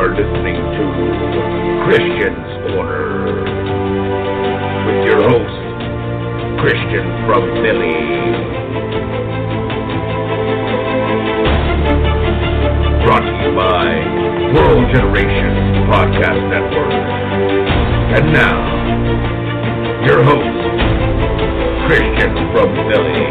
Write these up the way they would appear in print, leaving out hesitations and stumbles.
are listening to Christian's Corner with your host, Christian from Philly. Brought to you by World Generation Podcast Network. And now, your host, Christian from Philly.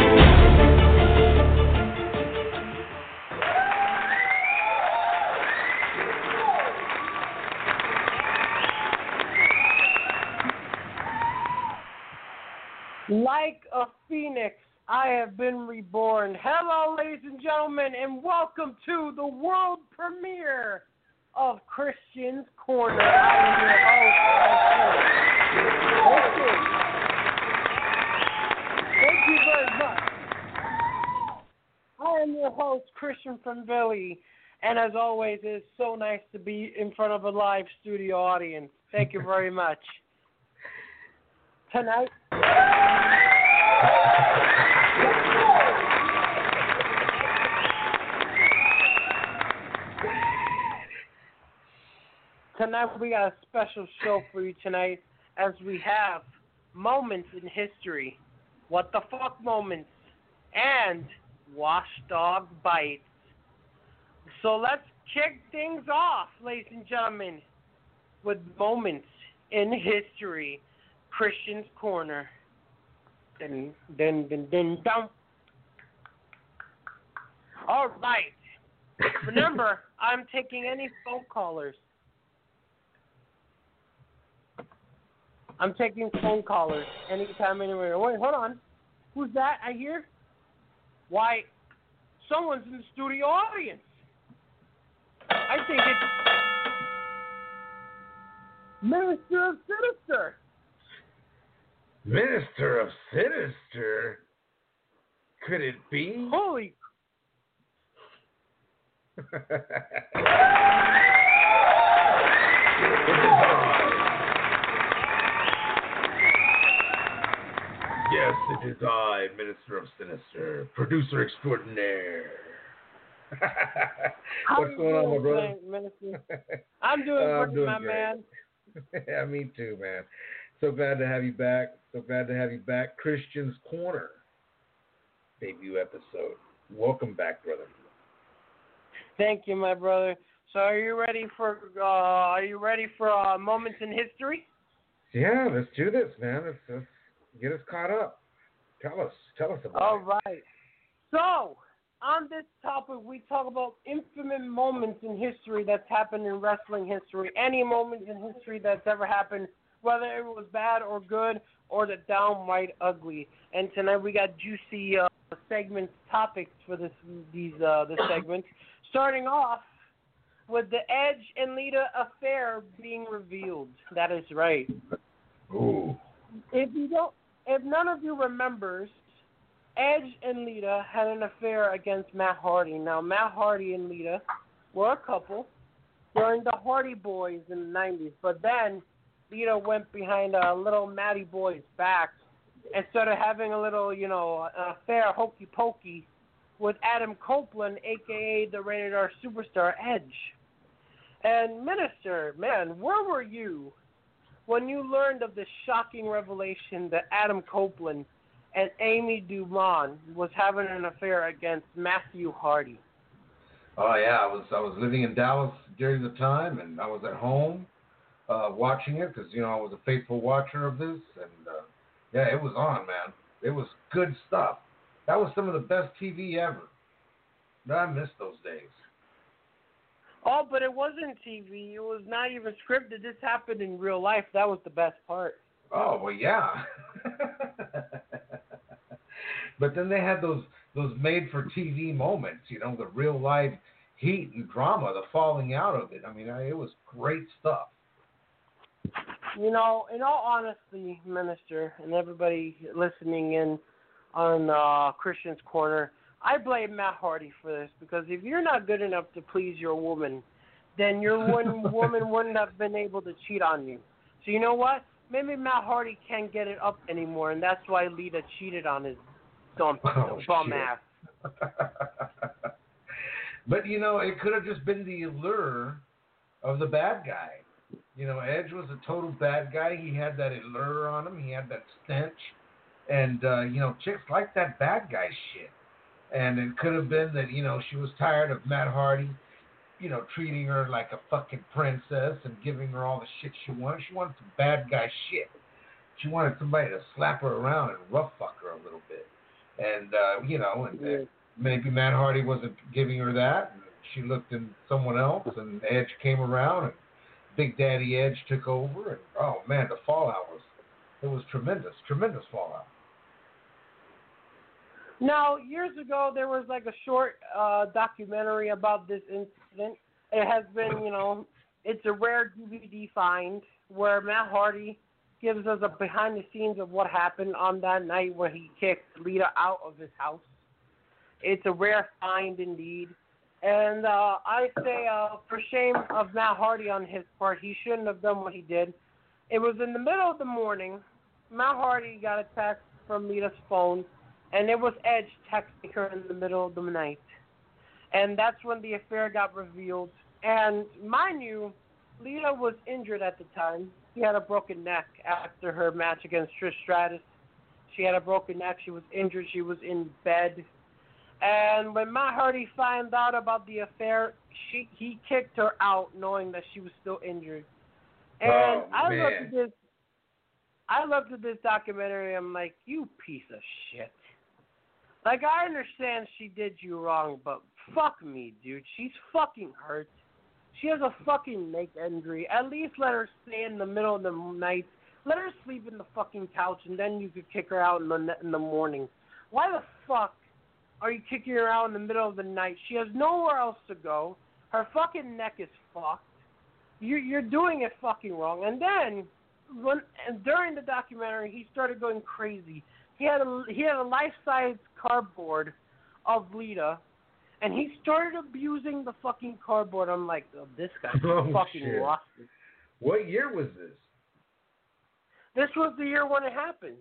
Like a phoenix, I have been reborn. Hello, ladies and gentlemen, and welcome to the world premiere of Christian's Corner. I am your host. Thank you very much. I am your host, Christian from Philly, and as always, it is so nice to be in front of a live studio audience. Thank you very much. Tonight, we got a special show for you tonight, as we have moments in history, what the fuck moments, and wash dog bites. So let's kick things off, ladies and gentlemen, with moments in history. Christian's Corner. Dun, dun, dun, dun, dun. All right. Remember, I'm taking any phone callers. I'm taking phone callers anytime, anywhere. Wait, hold on. Who's that I hear? Why, someone's in the studio audience. I think it's Minister of Sinister. Minister of Sinister? Could it be? Holy. It is I. Yes, it is I, Minister of Sinister, producer extraordinaire. What's going on, my brother? Minister? I'm doing great, my great. man. Yeah, me too, man. So glad to have you back. Christian's Corner debut episode. Welcome back, brother. Thank you, my brother. So, are you ready for moments in history? Yeah, let's do this, man. Let's get us caught up. Tell us about it. All right. So, on this topic, we talk about infamous moments in history that's happened in wrestling history. Any moments in history that's ever happened, whether it was bad or good or the downright ugly. And tonight we got juicy segment topics for this segment. Starting off with the Edge and Lita affair being revealed. That is right. Ooh. If none of you remembers, Edge and Lita had an affair against Matt Hardy. Now, Matt Hardy and Lita were a couple during the Hardy Boys in the 90s, but then Lita went behind little Matty Boy's back and started having a little, affair, hokey pokey, with Adam Copeland, a.k.a. the Rated R superstar Edge. And Minister, man, where were you when you learned of the shocking revelation that Adam Copeland and Amy Dumont was having an affair against Matthew Hardy? Oh yeah, I was living in Dallas during the time, and I was at home watching it because I was a faithful watcher of this, and yeah, it was on, man. It was good stuff. That was some of the best TV ever. I miss those days. Oh, but it wasn't TV. It was not even scripted. This happened in real life. That was the best part. Oh well, yeah. But then they had those made-for-TV moments, the real-life heat and drama, the falling out of it. I mean, it was great stuff. In all honesty, Minister, and everybody listening in on Christian's Corner, I blame Matt Hardy for this, because if you're not good enough to please your woman, then your woman wouldn't have been able to cheat on you. So you know what? Maybe Matt Hardy can't get it up anymore, and that's why Lita cheated on his bum ass. But, it could have just been the allure of the bad guy. You know, Edge was a total bad guy. He had that allure on him. He had that stench. And, you know, chicks like that bad guy shit. And it could have been that, you know, she was tired of Matt Hardy, you know, treating her like a fucking princess and giving her all the shit she wanted. She wanted some bad guy shit. She wanted somebody to slap her around and rough fuck her a little bit. And, you know, and maybe Matt Hardy wasn't giving her that. And she looked in someone else, and Edge came around, and Big Daddy Edge took over. And, oh, man, the fallout was tremendous fallout. Now, years ago, there was like a short documentary about this incident. It has been, you know, it's a rare DVD find where Matt Hardy gives us a behind the scenes of what happened on that night where he kicked Lita out of his house. It's a rare find indeed. And I say for shame of Matt Hardy on his part, he shouldn't have done what he did. It was in the middle of the morning. Matt Hardy got a text from Lita's phone, and it was Edge texting her in the middle of the night. And that's when the affair got revealed. And mind you, Lita was injured at the time. She had a broken neck after her match against Trish Stratus. She had a broken neck. She was injured. She was in bed. And when Matt Hardy found out about the affair, he kicked her out knowing that she was still injured. And I looked at this documentary, I'm like, you piece of shit. Like, I understand she did you wrong, but fuck me, dude. She's fucking hurt. She has a fucking neck injury. At least let her stay in the middle of the night. Let her sleep in the fucking couch, and then you could kick her out in the morning. Why the fuck are you kicking her out in the middle of the night? She has nowhere else to go. Her fucking neck is fucked. You're doing it fucking wrong. And then, during the documentary, he started going crazy. He had a life-size cardboard of Lita, and he started abusing the fucking cardboard. I'm like, oh, this guy fucking lost it. What year was this? This was the year when it happened.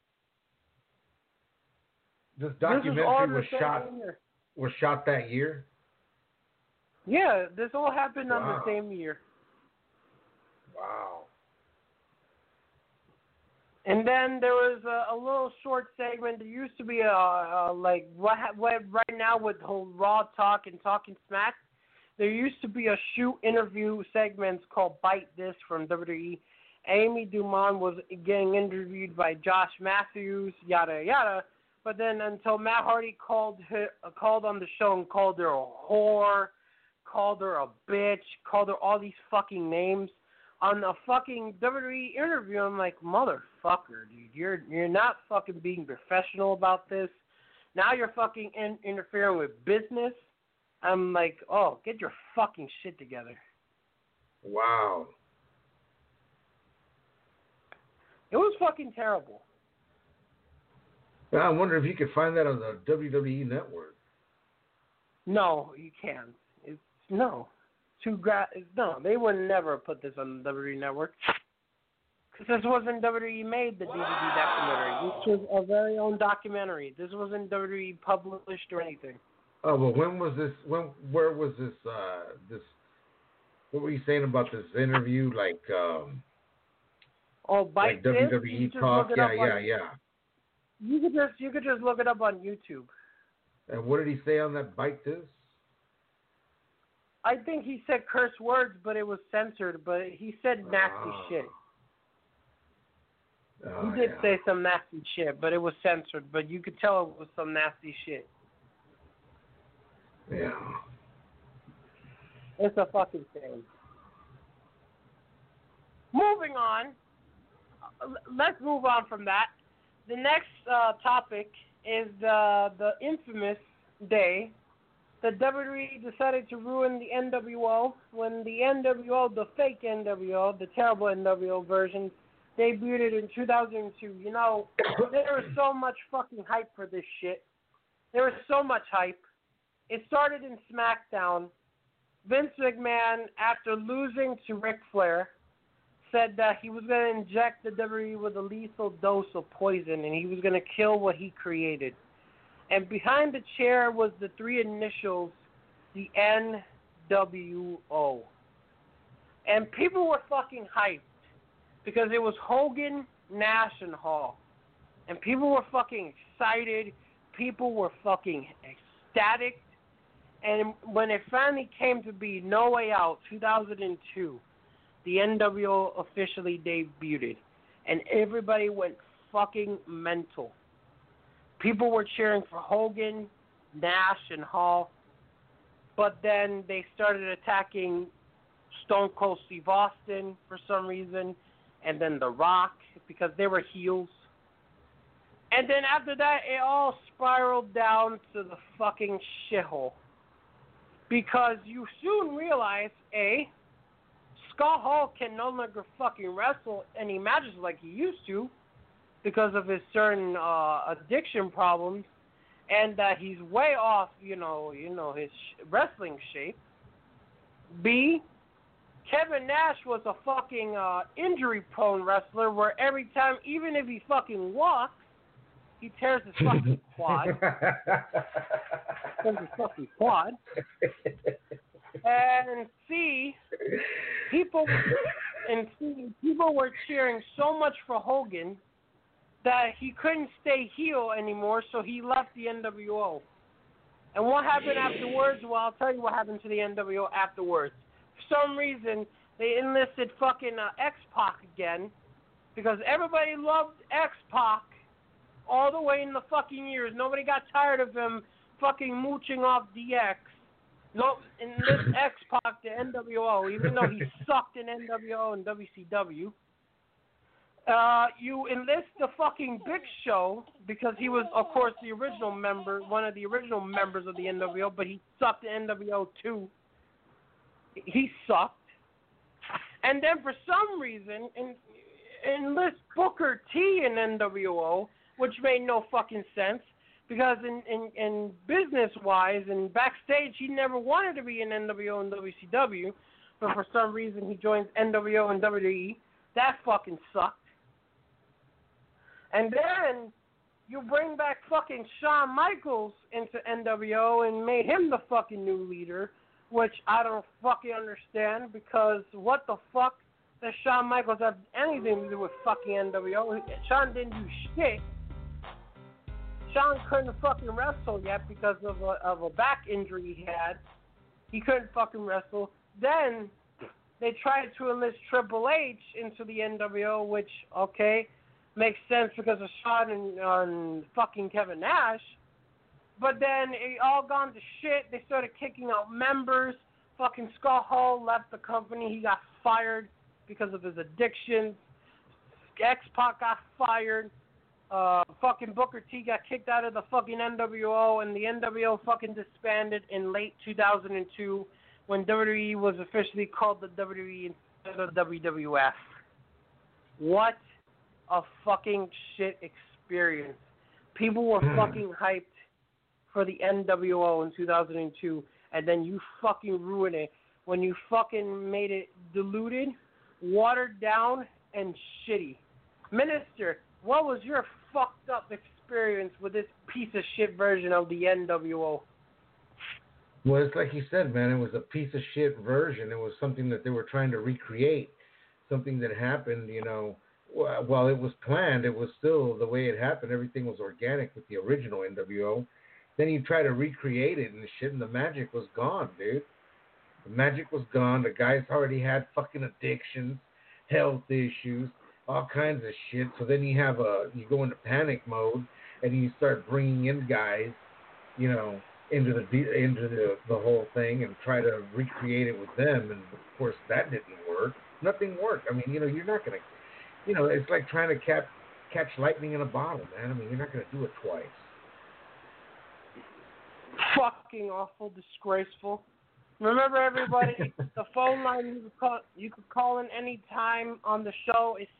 This documentary was shot that year? Yeah, this all happened on the same year. Wow. And then there was a little short segment. There used to be like what right now with the whole Raw Talk and Talking Smack. There used to be a shoot interview segments called Bite This from WWE. Amy Dumont was getting interviewed by Josh Matthews, yada yada. But then until Matt Hardy called on the show and called her a whore, called her a bitch, called her all these fucking names on a fucking WWE interview, I'm like, motherfucker, dude, you're not fucking being professional about this. Now you're fucking interfering with business. I'm like, oh, get your fucking shit together. Wow. It was fucking terrible. I wonder if you could find that on the WWE network. No, you can't. No, they would never put this on the WWE network. Because this wasn't WWE made the DVD documentary. This was a very own documentary. This wasn't WWE published or anything. Oh, well, when was this? Where was this? What were you saying about this interview? Like Bite like WWE Talk? Yeah. You could just look it up on YouTube. And what did he say on that Bite This? I think he said curse words, but it was censored. But he said nasty shit. He did say some nasty shit, but it was censored. But you could tell it was some nasty shit. Yeah. It's a fucking shame. Moving on. Let's move on from that. The next topic is the infamous day that WWE decided to ruin the NWO when the NWO, the fake NWO, the terrible NWO version, debuted in 2002. You know, there was so much fucking hype for this shit. There was so much hype. It started in SmackDown. Vince McMahon, after losing to Ric Flair, said that he was going to inject the WWE with a lethal dose of poison and he was going to kill what he created. And behind the chair was the three initials, the NWO. And people were fucking hyped because it was Hogan, Nash, and Hall. And people were fucking excited. People were fucking ecstatic. And when it finally came to be No Way Out, 2002, the NWO officially debuted. And everybody went fucking mental. People were cheering for Hogan, Nash, and Hall. But then they started attacking Stone Cold Steve Austin for some reason. And then The Rock, because they were heels. And then after that, it all spiraled down to the fucking shithole. Because you soon realize, A, Scott Hall can no longer fucking wrestle any matches like he used to because of his certain addiction problems, and that he's way off, his wrestling shape. B, Kevin Nash was a fucking injury-prone wrestler where every time, even if he fucking walks, he tears his fucking quad. Tears his fucking quad. And C, people were cheering so much for Hogan that he couldn't stay heel anymore, so he left the NWO. And what happened afterwards? Well, I'll tell you what happened to the NWO afterwards. For some reason, they enlisted fucking X-Pac again, because everybody loved X-Pac all the way in the fucking years. Nobody got tired of him fucking mooching off DX. No, enlist X-Pac to NWO, even though he sucked in NWO and WCW. You enlist the fucking Big Show because he was, of course, the original member, one of the original members of the NWO, but he sucked in NWO too. He sucked. And then for some reason, enlist Booker T in NWO, which made no fucking sense. Because in business-wise and backstage, he never wanted to be in NWO and WCW, but for some reason he joins NWO and WWE. That fucking sucked. And then you bring back fucking Shawn Michaels into NWO and made him the fucking new leader, which I don't fucking understand, because what the fuck does Shawn Michaels have anything to do with fucking NWO? Shawn didn't do shit. Shawn couldn't fucking wrestle yet because of a back injury he had. He couldn't fucking wrestle. Then they tried to enlist Triple H into the NWO, which, okay, makes sense because of Shawn and fucking Kevin Nash. But then it all gone to shit. They started kicking out members. Fucking Scott Hall left the company. He got fired because of his addiction. X-Pac got fired. Fucking Booker T got kicked out of the fucking NWO, and the NWO fucking disbanded in late 2002 when WWE was officially called the WWE instead of WWF. What a fucking shit experience. People were fucking hyped for the NWO in 2002, and then you fucking ruined it when you fucking made it diluted, watered down, and shitty. Minister, what was your fucked up experience with this piece of shit version of the NWO? Well, it's like you said, man, it was a piece of shit version. It was something that they were trying to recreate, something that happened, while it was planned, it was still the way it happened. Everything was organic with the original NWO. Then you try to recreate it and the shit, and the magic was gone, dude. The magic was gone. The guys already had fucking addictions, health issues, all kinds of shit. So then you go into panic mode, and you start bringing in guys, into the whole thing and try to recreate it with them. And of course that didn't work. Nothing worked. I mean, you're not gonna, it's like trying to catch lightning in a bottle, man. I mean, you're not gonna do it twice. Fucking awful, disgraceful. Remember, everybody, the phone line you could call in any time on the show is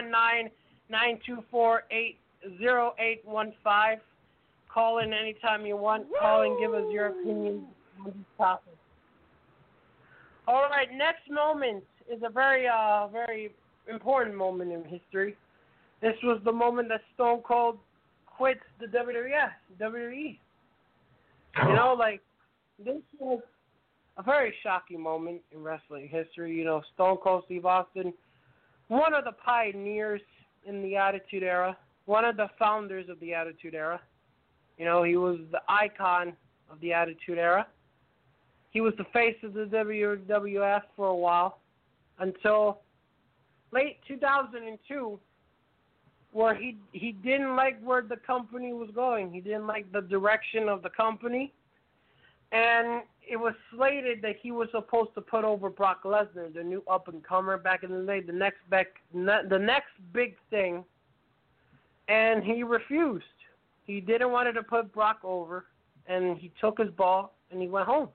619-924-80815. Call in anytime you want. Call and give us your opinion on this topic. All right, next moment is a very, very important moment in history. This was the moment that Stone Cold quits the WWE. This was a very shocking moment in wrestling history. You know, Stone Cold Steve Austin, one of the pioneers in the Attitude Era, one of the founders of the Attitude Era. You know, he was the icon of the Attitude Era. He was the face of the WWF for a while until late 2002, where he didn't like where the company was going. He didn't like the direction of the company. And it was slated that he was supposed to put over Brock Lesnar, the new up-and-comer back in the day, the next big thing. And he refused. He didn't want to put Brock over, and he took his ball and he went home.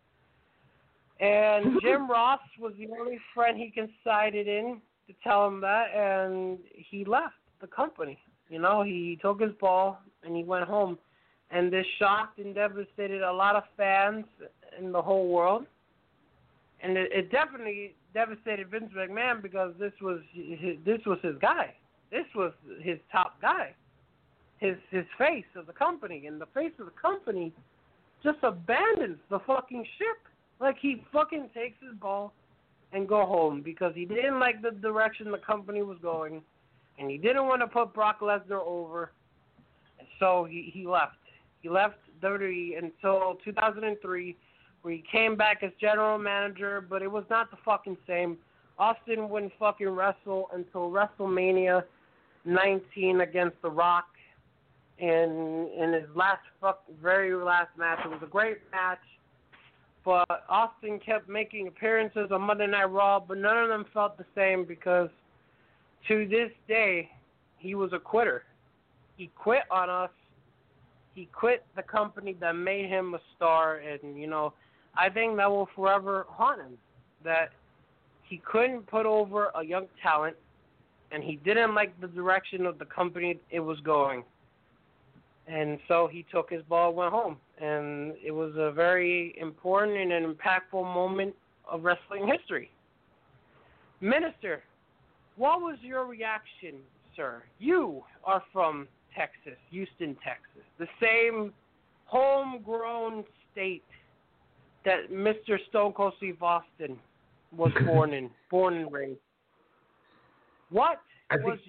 And Jim Ross was the only friend he confided in to tell him that, and he left the company. You know, he took his ball and he went home. And this shocked and devastated a lot of fans in the whole world. And it definitely devastated Vince McMahon because this was his guy. This was his top guy. His face of the company. And the face of the company just abandons the fucking ship. Like, he fucking takes his ball and go home because he didn't like the direction the company was going. And he didn't want to put Brock Lesnar over. And so he left. He left WWE until 2003, where he came back as general manager, but it was not the fucking same. Austin wouldn't fucking wrestle until WrestleMania 19 against The Rock. And in his very last match, it was a great match, but Austin kept making appearances on Monday Night Raw, but none of them felt the same because to this day, he was a quitter. He quit on us. He quit the company that made him a star, and, you know, I think that will forever haunt him, that he couldn't put over a young talent, and he didn't like the direction of the company it was going. And so he took his ball and went home. And it was a very important and an impactful moment of wrestling history. Minister, what was your reaction, sir? You are from Texas, Houston, Texas, the same homegrown state that Mr. Stone Cold Steve Austin was born and raised. What was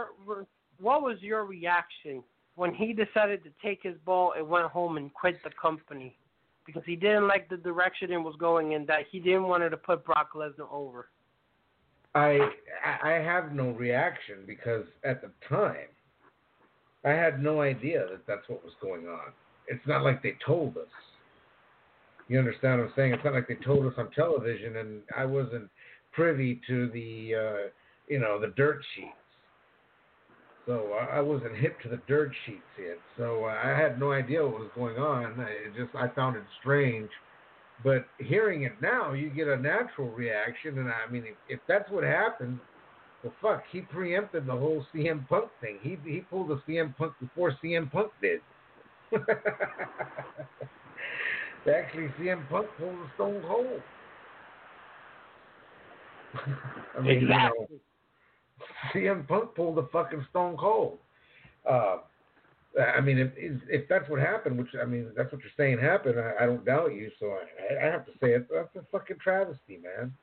your reaction when he decided to take his ball and went home and quit the company because he didn't like the direction it was going in, that he didn't want to put Brock Lesnar over? I have no reaction because at the time, I had no idea that that's what was going on. It's not like they told us. You understand what I'm saying? It's not like they told us on television, and I wasn't privy to the, the dirt sheets. So I wasn't hip to the dirt sheets yet. So I had no idea what was going on. I found it strange. But hearing it now, you get a natural reaction, and I mean, if that's what happened, well, fuck, he preempted the whole CM Punk thing. He pulled the CM Punk before CM Punk did. Actually, CM Punk pulled the Stone Cold. I mean, exactly. CM Punk pulled the fucking Stone Cold. I mean, if that's what happened, which, I mean, that's what you're saying happened, I don't doubt you, so I have to say that's a fucking travesty, man.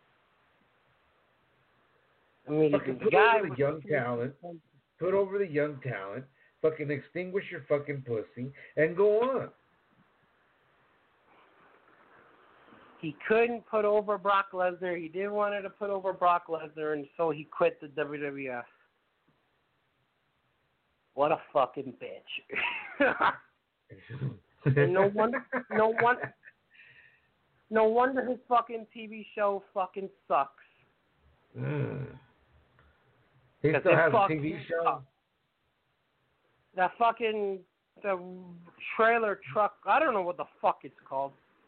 I mean, fucking put over the young talent. Put over the young talent. Fucking extinguish your fucking pussy and go on. He couldn't put over Brock Lesnar. He didn't want to put over Brock Lesnar, and so he quit the WWF. What a fucking bitch. And no wonder his fucking TV show fucking sucks. He still has a TV show? The trailer truck, I don't know what the fuck it's called.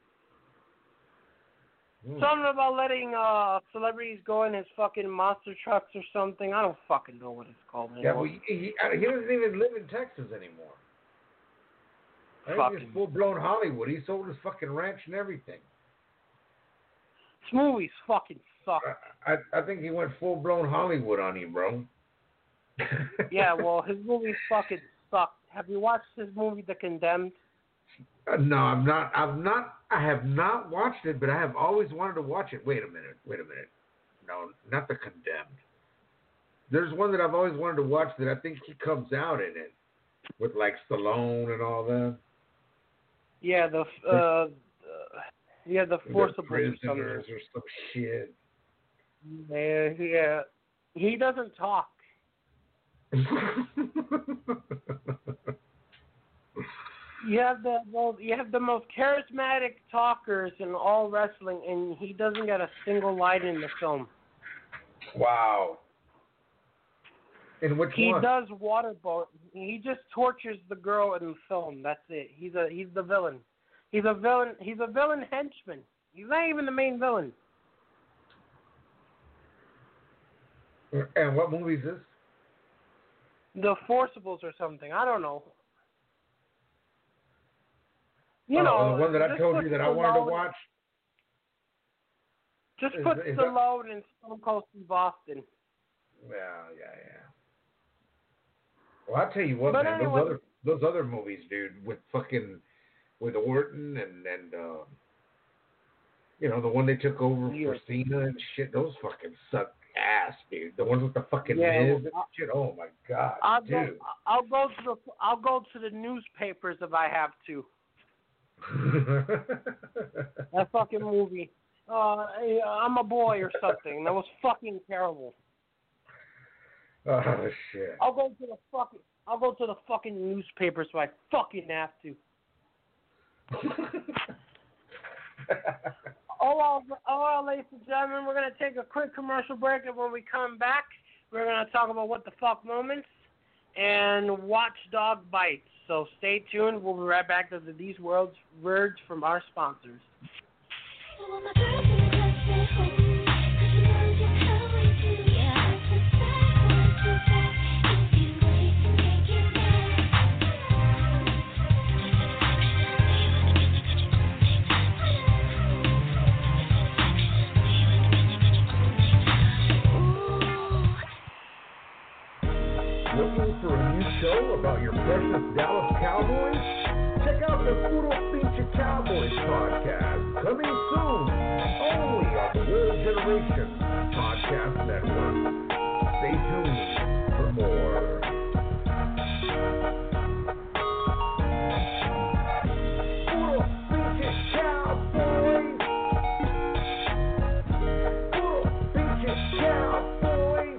Something about letting celebrities go in his fucking monster trucks or something. I don't fucking know what it's called anymore. Yeah, well, he doesn't even live in Texas anymore. I think he's full-blown Hollywood. He sold his fucking ranch and everything. This movie's fucking suck. I think he went full-blown Hollywood on you, bro. Yeah, well, his movies fucking suck. Have you watched his movie, The Condemned? No, I'm not. I have not watched it, but I have always wanted to watch it. Wait a minute. No, not The Condemned. There's one that I've always wanted to watch that I think he comes out in it with like Stallone and all that. Yeah, the Forcible Prisoners or some shit. Yeah. He doesn't talk. You have the most charismatic talkers in all wrestling, and he doesn't get a single line in the film. Wow. And which he one? He does waterboat. He just tortures the girl in the film. That's it. He's the villain. He's a villain henchman. He's not even the main villain. And what movie is this? The Forcibles or something. I don't know. The one that I told you that I wanted to watch. Just put Stallone and Stone Cold Steve Austin. Yeah. Well, I'll tell you what, but man. Anyway, those other movies, dude, with Orton and the one they took over for Cena and shit. Those fucking suck ass, dude. The ones with the fucking Miz and shit. Oh my god, dude. I'll go to the newspapers if I have to. That fucking movie. I'm a boy or something. That was fucking terrible. Oh shit. I'll go to the fucking newspapers if I fucking have to. Oh, well, ladies and gentlemen, we're going to take a quick commercial break, and when we come back, we're going to talk about what the fuck moments and Watchdog Bites. So stay tuned. We'll be right back to these words from our sponsors. Looking for a new show about your precious Dallas Cowboys? Check out the Puro Pinche Cowboys podcast, coming soon, only on the World Generation Podcast Network. Stay tuned for more. Puro Pinche Cowboys! Puro Pinche Cowboys!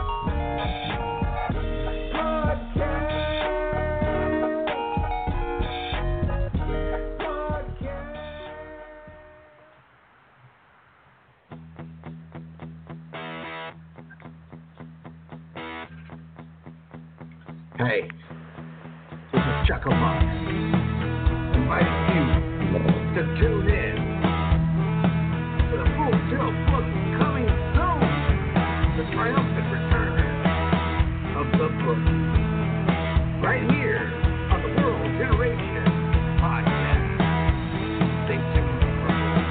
Hey, this is Chucklebuck, inviting you to tune in to the Full Tilt book coming soon, the triumphant return of the book, right here on the World Generation Podcast. Stay tuned for more.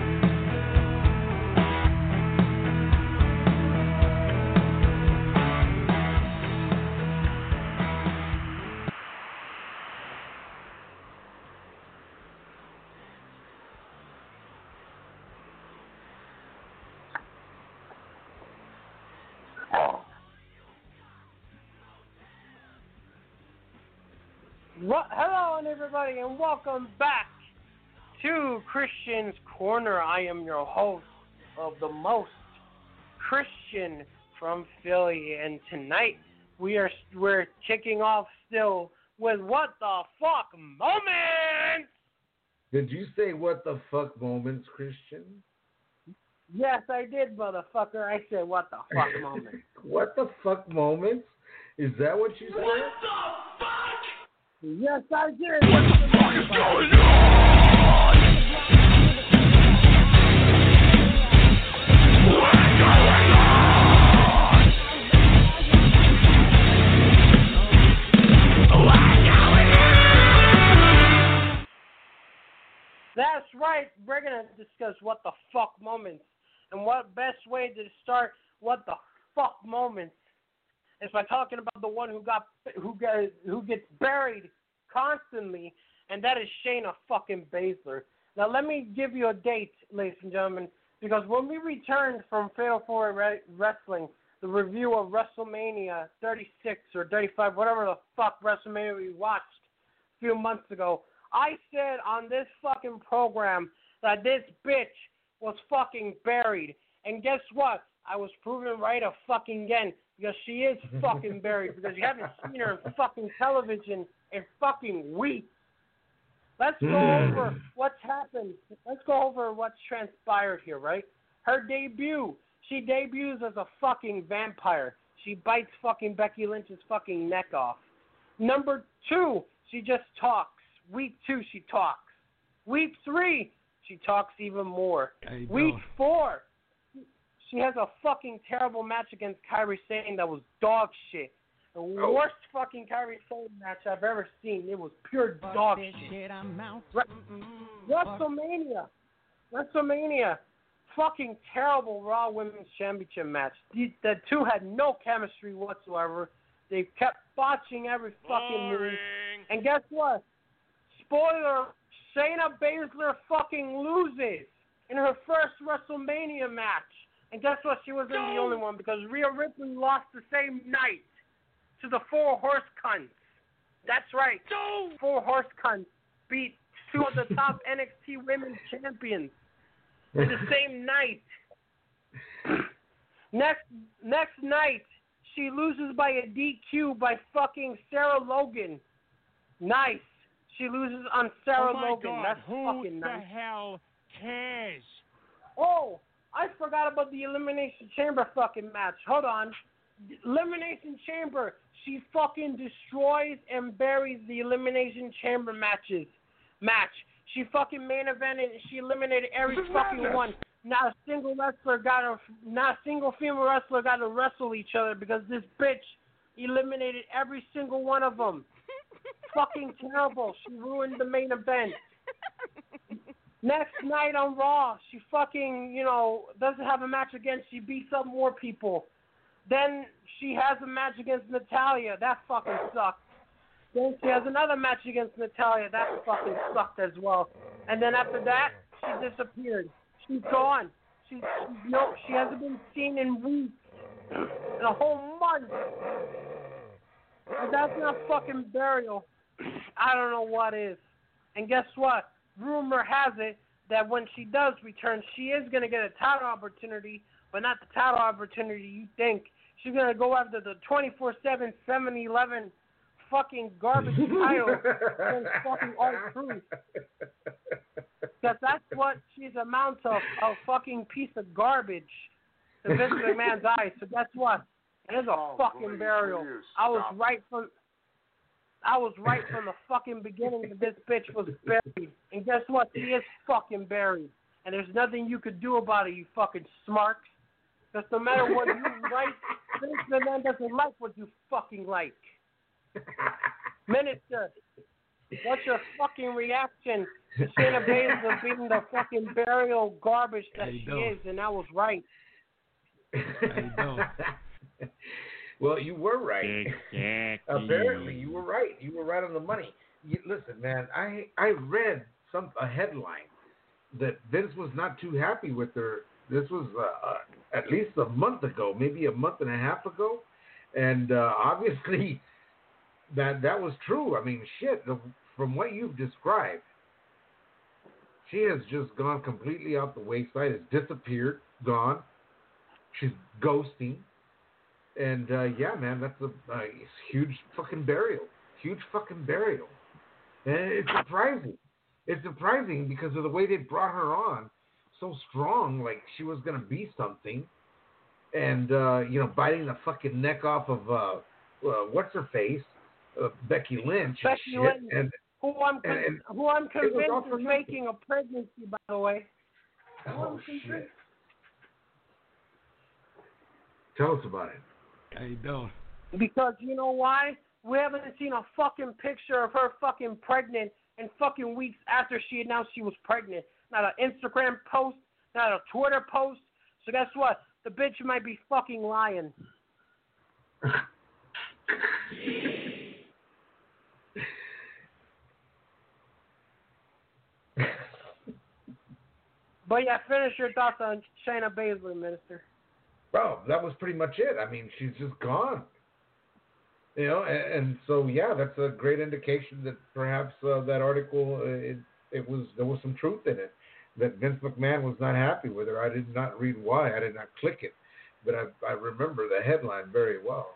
Hello, everybody, and welcome back to Christian's Corner. I am your host of the most Christian from Philly, and tonight we're kicking off still with What the Fuck Moments. Did you say what the fuck moments, Christian? Yes, I did, motherfucker. I said what the fuck moments. What the fuck moments? Is that what you said? What the fuck? Yes, I did. What the fuck is going on? What's going on? What's going on? That's right. We're going to discuss what the fuck moments. And what best way to start what the fuck moments is by talking about the one who gets buried constantly and that is Shayna fucking Baszler. Now, let me give you a date, ladies and gentlemen, because when we returned from Fatal 4 Wrestling, the review of WrestleMania 36 or 35, whatever the fuck WrestleMania we watched a few months ago, I said on this fucking program that this bitch was fucking buried. And guess what? I was proven right a fucking again, because she is fucking buried, because you haven't seen her on fucking television in fucking weeks. Let's go over what's happened. Let's go over what's transpired here, right? Her debut. She debuts as a fucking vampire. She bites fucking Becky Lynch's fucking neck off. Number 2, she just talks. Week 2, she talks. Week 3, she talks even more. Week 4, she has a fucking terrible match against Kairi Sane that was dog shit. The worst fucking Kairi Sane match I've ever seen. It was pure dog shit. WrestleMania. Fucking terrible Raw Women's Championship match. The two had no chemistry whatsoever. They kept botching every fucking move. And guess what? Spoiler, Shayna Baszler fucking loses in her first WrestleMania match. And guess what? She wasn't the only one, because Rhea Ripley lost the same night to the 4 horse cunts. That's right. 4 horse cunts beat 2 of the top NXT women's champions in the same night. Next night, she loses by a DQ by fucking Sarah Logan. Nice. She loses on Sarah Logan. God. That's Who fucking nice. the hell cares? Oh, I forgot about the Elimination Chamber fucking match. Hold on. Elimination Chamber. She fucking destroys and buries the Elimination Chamber match. She fucking main evented and she eliminated every fucking one. Not a single female wrestler got to wrestle each other, because this bitch eliminated every single one of them. Fucking terrible. She ruined the main event. Next night on Raw, she fucking, doesn't have a match again. She beats up more people. Then she has a match against Natalya. That fucking sucked. Then she has another match against Natalya. That fucking sucked as well. And then after that, she disappeared. She's gone. She hasn't been seen in weeks. In a whole month. If that's not fucking burial, I don't know what is. And guess what? Rumor has it that when she does return, she is going to get a title opportunity, but not the title opportunity you think. She's going to go after the 24/7, 7-11 fucking garbage title against fucking R-Truth. Because that's what she's amounts of, a fucking piece of garbage to Vince McMahon's eyes. So guess what? It is a fucking burial. I was right from the fucking beginning that this bitch was buried. And guess what? She is fucking buried. And there's nothing you could do about it, you fucking smarks. Because no matter what you like, Vince McMahon doesn't like what you fucking like. Minister, what's your fucking reaction to Shayna Baszler being the fucking burial garbage that she is? And I was right. Well, you were right. Exactly. Apparently, you were right. You were right on the money. Listen, man, I read a headline that Vince was not too happy with her. This was at least a month ago, maybe a month and a half ago, and obviously that was true. I mean, shit. From what you've described, she has just gone completely out the wayside. Has disappeared, gone. She's ghosting. And, yeah, man, that's a huge fucking burial. Huge fucking burial. And it's surprising. It's surprising because of the way they brought her on so strong, like she was going to be something. And, biting the fucking neck off of, what's-her-face, Becky Lynch. Becky Lynch, and who I'm convinced is faking a pregnancy, by the way. Oh, shit. Tell us about it. How you doing? Because you know why? We haven't seen a fucking picture of her fucking pregnant in fucking weeks after she announced she was pregnant. Not an Instagram post, not a Twitter post. So guess what? The bitch might be fucking lying. But yeah, finish your thoughts on Shayna Baszler, Minister. Bro, that was pretty much it. I mean, she's just gone. You know, and so yeah, that's a great indication that perhaps that article there was some truth in it. That Vince McMahon was not happy with her. I did not read why. I did not click it, but I remember the headline very well.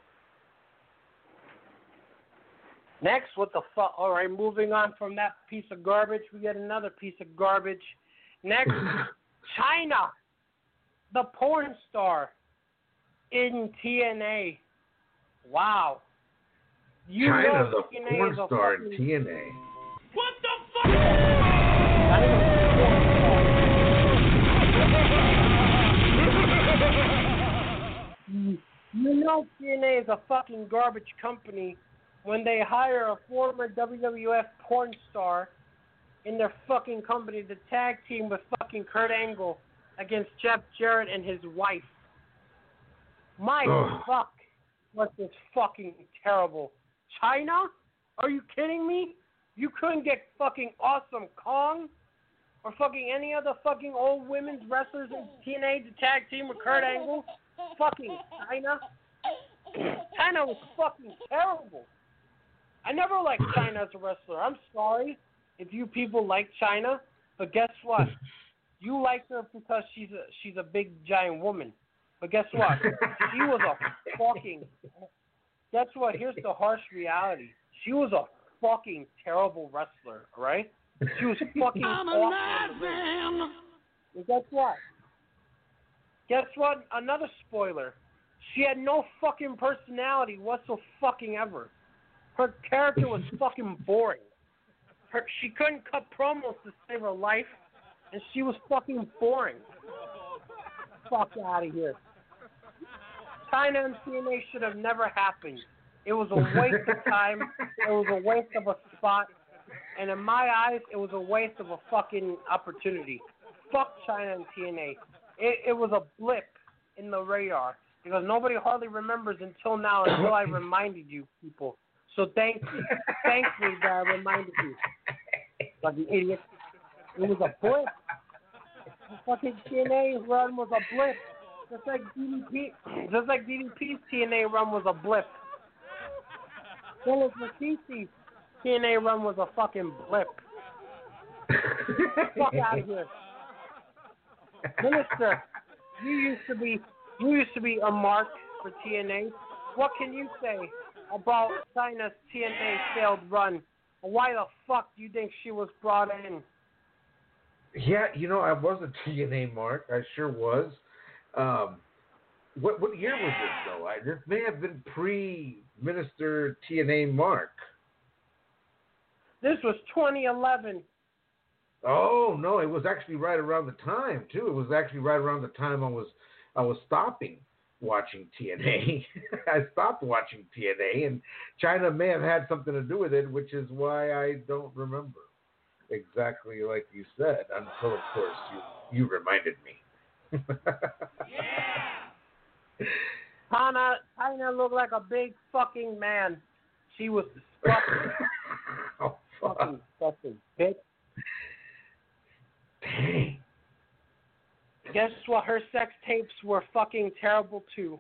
Next, what the fuck? All right, moving on from that piece of garbage, we get another piece of garbage. Next, China, the porn star in TNA. Wow. You China, know the TNA porn is a star in fucking- TNA. What the fuck? Not even a porn star. You know TNA is a fucking garbage company when they hire a former WWF porn star in their fucking company to tag team with fucking Kurt Angle against Jeff Jarrett and his wife. My Ugh. fuck, what this fucking terrible. China? Are you kidding me? You couldn't get fucking Awesome Kong or fucking any other fucking old women's wrestlers in TNA to tag team with Kurt Angle? Fucking China? China was fucking terrible. I never liked China as a wrestler. I'm sorry if you people like China, but guess what? You like her because she's a big giant woman. But guess what? She was a fucking. Guess what? Here's the harsh reality. She was a fucking terrible wrestler. All right? She was fucking awful. And guess what? Guess what? Another spoiler. She had no fucking personality whatsoever. Her character was fucking boring. She couldn't cut promos to save her life, and she was fucking boring. Fuck out of here. China and TNA should have never happened. It was a waste of time. It was a waste of a spot. And in my eyes, it was a waste of a fucking opportunity. Fuck China and TNA. It was a blip in the radar because nobody hardly remembers until now, until I reminded you people. So thank you. Thank me that I reminded you. Fucking idiot. It was a blip. The fucking TNA run was a blip. Just like DDP's TNA run was a blip. Dennis Makisi's TNA run was a fucking blip. Fuck out of here. Minister, you used to be a mark for TNA. What can you say about China's TNA failed run? Why the fuck do you think she was brought in? Yeah, you know, I was a TNA mark. I sure was. What year was this, though? This may have been pre-Minister TNA Mark. This was 2011. Oh, no, it was actually right around the time, too. It was actually right around the time I was stopping watching TNA. I stopped watching TNA, and China may have had something to do with it, which is why I don't remember exactly like you said, until, of course, you reminded me. China looked like a big fucking man. She was disgusting. Oh, Fucking disgusting bitch. Dang. Guess what? Her sex tapes were fucking terrible too.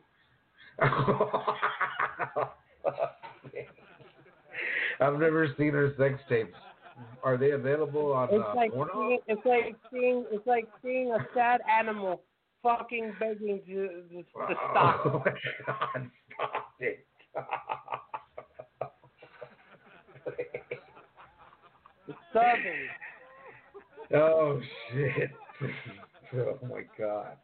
I've never seen her sex tapes. Are they available on Pornhub? It's like seeing a sad animal fucking begging to stop. Oh my God, stop it. It's starving. Oh shit. Oh my God.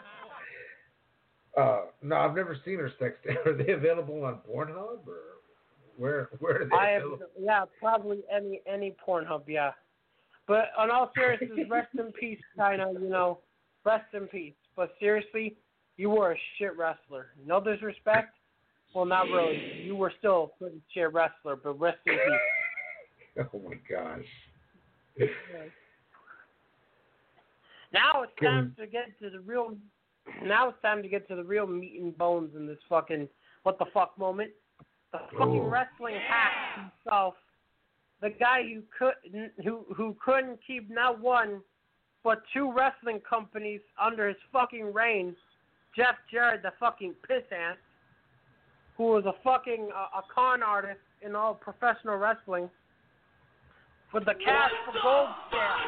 No, I've never seen her sex tape. Are they available on Pornhub or where are they available? Yeah, probably any Pornhub, yeah. But on all seriousness, rest in peace, China, you know. Rest in peace. But seriously, you were a shit wrestler. No disrespect. Well, not really. You were still a pretty shit wrestler, but rest in peace. Oh my gosh. Now it's time to get to the real. Now it's time to get to the real meat and bones in this fucking what the fuck moment. The fucking wrestling hack himself, the guy who couldn't keep not one, but 2 wrestling companies under his fucking reign. Jeff Jarrett, the fucking pissant, who was a fucking a con artist in all professional wrestling, for the cash for gold scam.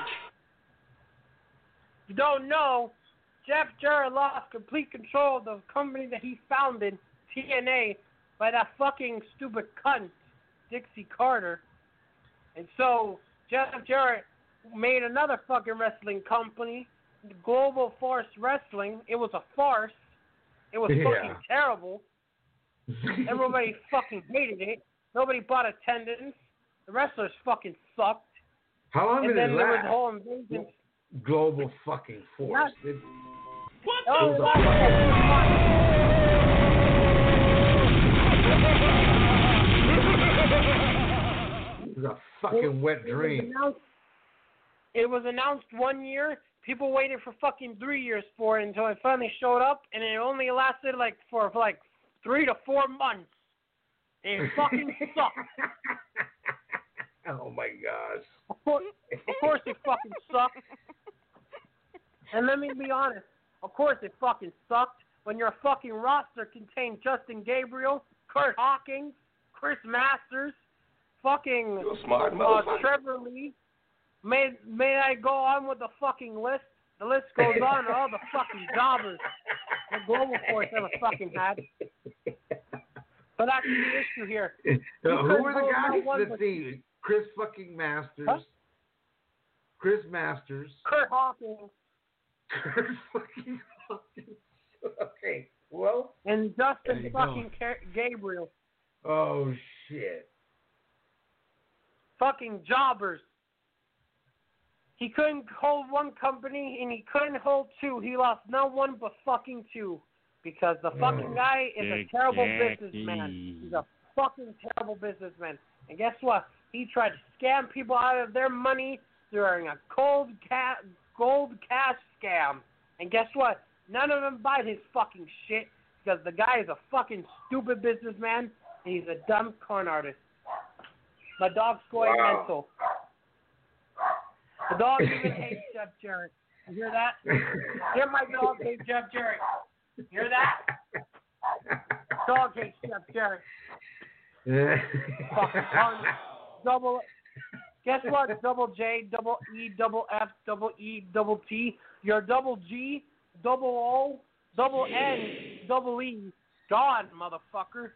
You don't know, Jeff Jarrett lost complete control of the company that he founded, TNA, by that fucking stupid cunt, Dixie Carter. And so, Jeff Jarrett made another fucking wrestling company, Global Force Wrestling. It was a farce. It was fucking terrible. Everybody fucking hated it. Nobody bought attendance. The wrestlers fucking sucked. How long did and then it there was last? the whole invasion. Global fucking force. It Oh, was a fucking wet dream. It was announced 1 year. People waited for fucking 3 years for it until it finally showed up, and it only lasted for 3 to 4 months. It fucking sucked. Oh my gosh. Of course it fucking sucked. And let me be honest. Of course it fucking sucked when your fucking roster contained Justin Gabriel, Kurt Hawkins, Chris Masters, fucking Trevor Lee. May I go on with the fucking list? The list goes on. All the fucking jobbers the Global Force ever fucking had. But that's the issue here. Who were the guys? Let's see. Chris fucking Masters. Huh? Chris Masters. Kurt Hawkins. Kurt fucking Hawkins. Okay. Well. And Justin fucking Gabriel. Oh shit. Fucking jobbers. He couldn't hold one company and he couldn't hold 2. He lost not 1 but fucking 2. Because the fucking guy is a terrible businessman. He's a fucking terrible businessman. And guess what? He tried to scam people out of their money during a gold cash scam. And guess what? None of them buy his fucking shit because the guy is a fucking stupid businessman and he's a dumb con artist. My dog's going mental. The dog even hates Jeff Jarrett. You hear that? Hear my dog hates Jeff Jarrett. Hear that? Dog hates Jeff Jarrett. Fucking con. Double. Guess what? Double J, double E, double F, double E, double T. You're double G, double O, double N, double E. God, motherfucker.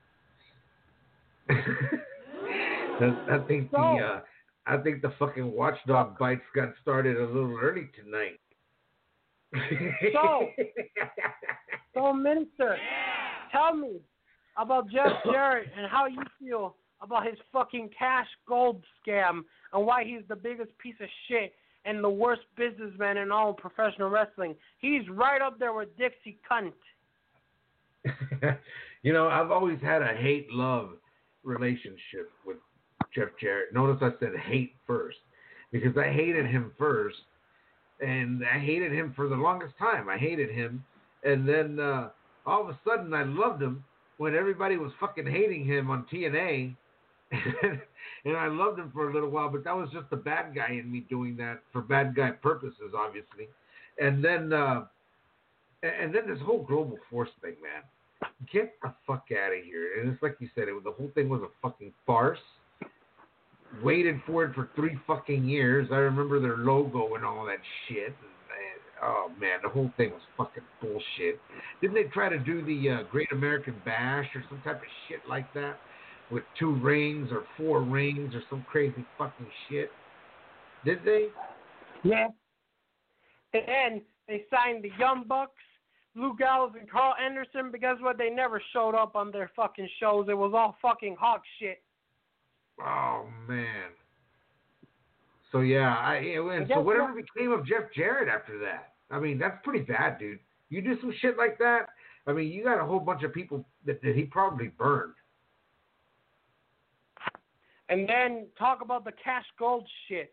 I think the fucking watchdog bites got started a little early tonight. So, Minister, tell me about Jeff Jarrett and how you feel about his fucking cash gold scam and why he's the biggest piece of shit and the worst businessman in all professional wrestling. He's right up there with Dixie Cunt. You know, I've always had a hate-love relationship with Jeff Jarrett. Notice I said hate first because I hated him first, and I hated him for the longest time. I hated him, and then all of a sudden I loved him when everybody was fucking hating him on TNA, and I loved him for a little while, but that was just the bad guy in me doing that for bad guy purposes, obviously. And then this whole Global Force thing, man. Get the fuck out of here. And it's like you said, the whole thing was a fucking farce. Waited for it for 3 fucking years. I remember their logo and all that shit. And, oh, man, the whole thing was fucking bullshit. Didn't they try to do the Great American Bash or some type of shit like that? With 2 rings or 4 rings or some crazy fucking shit? Did they? Yeah. And then they signed the Young Bucks, Lou Gallows, and Carl Anderson because what they never showed up on their fucking shows. It was all fucking hawk shit. Oh man. So yeah, so whatever became of Jeff Jarrett after that? I mean, that's pretty bad, dude. You do some shit like that. I mean, you got a whole bunch of people that he probably burned. And then talk about the cash gold shit.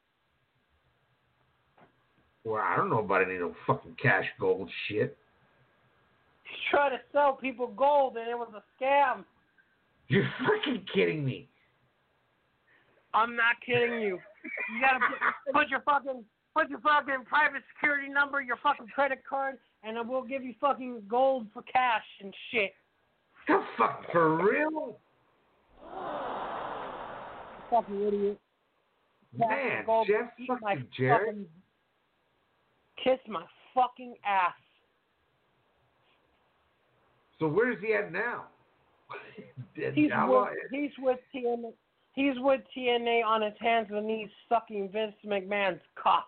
Well, I don't know about any no fucking cash gold shit. He tried to sell people gold and it was a scam. You're fucking kidding me. I'm not kidding you. You gotta put your fucking put your fucking private security number, your fucking credit card, and then we'll give you fucking gold for cash and shit. The fuck, for real? Fucking idiot. Man, Gold, Jeff eat my fucking Jarrett? fucking, kiss my fucking ass. So where's he at now? He's with TNA. He's with TNA on his hands and knees, sucking Vince McMahon's cock.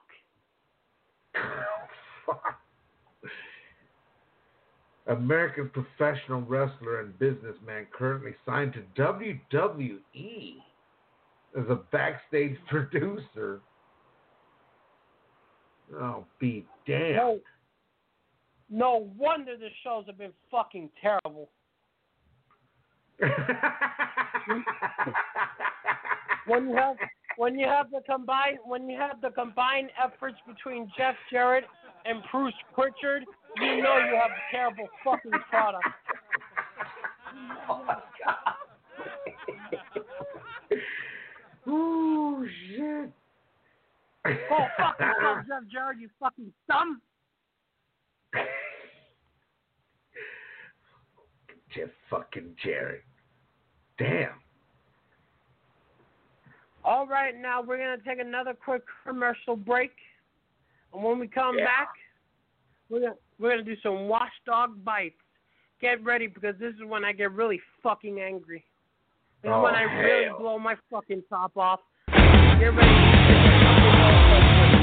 American professional wrestler and businessman currently signed to WWE as a backstage producer. Oh, be damned. No wonder the shows have been fucking terrible. When you have the combined efforts between Jeff Jarrett and Bruce Pritchard, you know you have a terrible fucking product. Oh my God. Oh shit. Oh fuck yourself, Jeff Jarrett, you fucking scum. Jeff fucking Jarrett. Damn. All right, now we're going to take another quick commercial break. And when we come back, we're gonna do some watchdog bites. Get ready, because this is when I get really fucking angry. This is when I really blow my fucking top off. Get ready.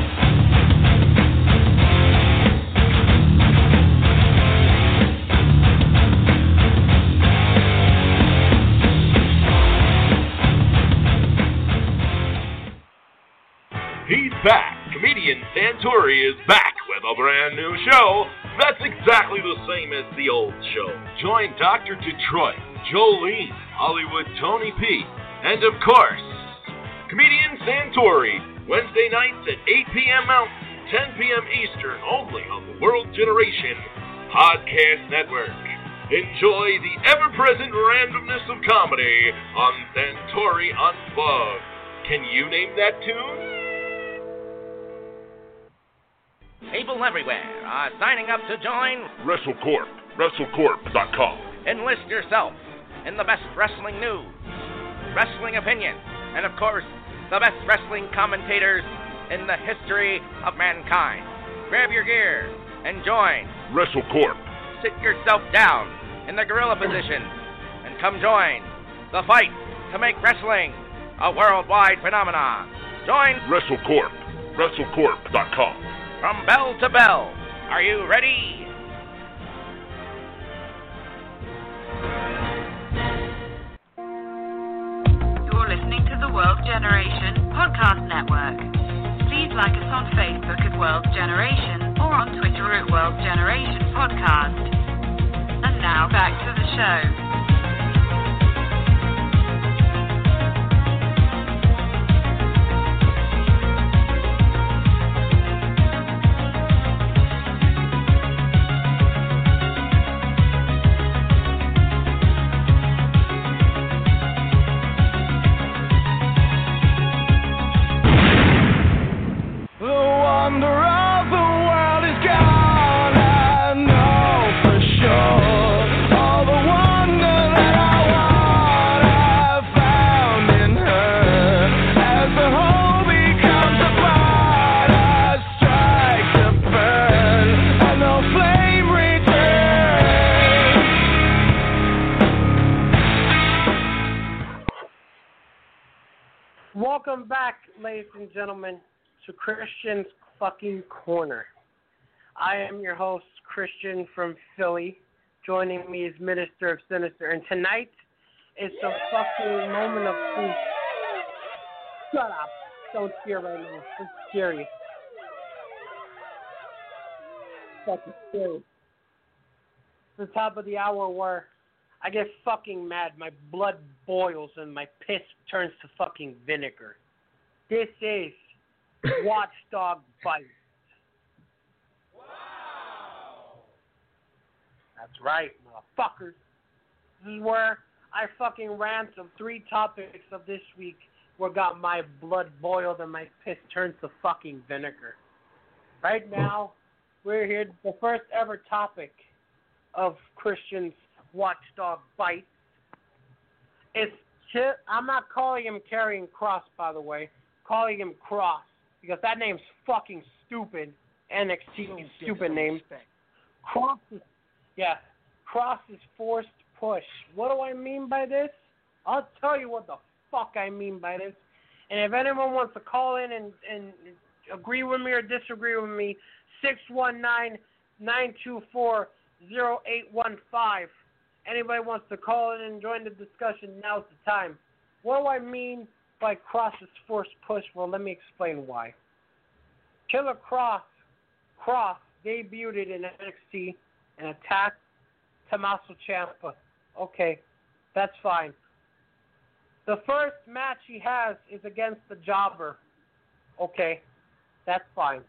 He's back. Comedian Santori is back with a brand new show that's exactly the same as the old show. Join Dr. Detroit, Jolene, Hollywood Tony P, and of course, Comedian Santori, Wednesday nights at 8 p.m. Mountain, 10 p.m. Eastern, only on the World Generation Podcast Network. Enjoy the ever-present randomness of comedy on Santori Unplugged. Can you name that tune? People everywhere are signing up to join WrestleCorp, WrestleCorp.com. Enlist yourself in the best wrestling news, wrestling opinion, and of course, the best wrestling commentators in the history of mankind. Grab your gear and join WrestleCorp. Sit yourself down in the gorilla position and come join the fight to make wrestling a worldwide phenomenon. Join WrestleCorp, WrestleCorp.com. From bell to bell. Are you ready? You're listening to the World Generation Podcast Network. Please like us on Facebook at World Generation or on Twitter at World Generation Podcast. And now back to the show. Welcome back, ladies and gentlemen, to Christian's fucking Corner. I am your host, Christian from Philly. Joining me is Minister of Sinister, and tonight it's a fucking moment of truth. Shut up. Don't scare right now. It's scary. Fucking scary. It's the top of the hour where I get fucking mad. My blood boils and my piss turns to fucking vinegar. This is Watchdog Bites. Wow. That's right, motherfuckers. This is where I fucking rant of 3 topics of this week where got my blood boiled and my piss turned to fucking vinegar. Right now, we're here. The first ever topic of Christian's Watchdog Bites. I'm not calling him Karrion Kross, by the way. Calling him Cross because that name's fucking stupid. NXT stupid name. Cross is forced push. What do I mean by this? I'll tell you what the fuck I mean by this. And if anyone wants to call in and agree with me or disagree with me, 619-924-0815. Anybody wants to call in and join the discussion, now's the time. What do I mean by Cross's forced push? Well, let me explain why. Killer Cross debuted in NXT and attacked Tommaso Ciampa. Okay, that's fine. The first match he has is against the Jobber. Okay, that's fine.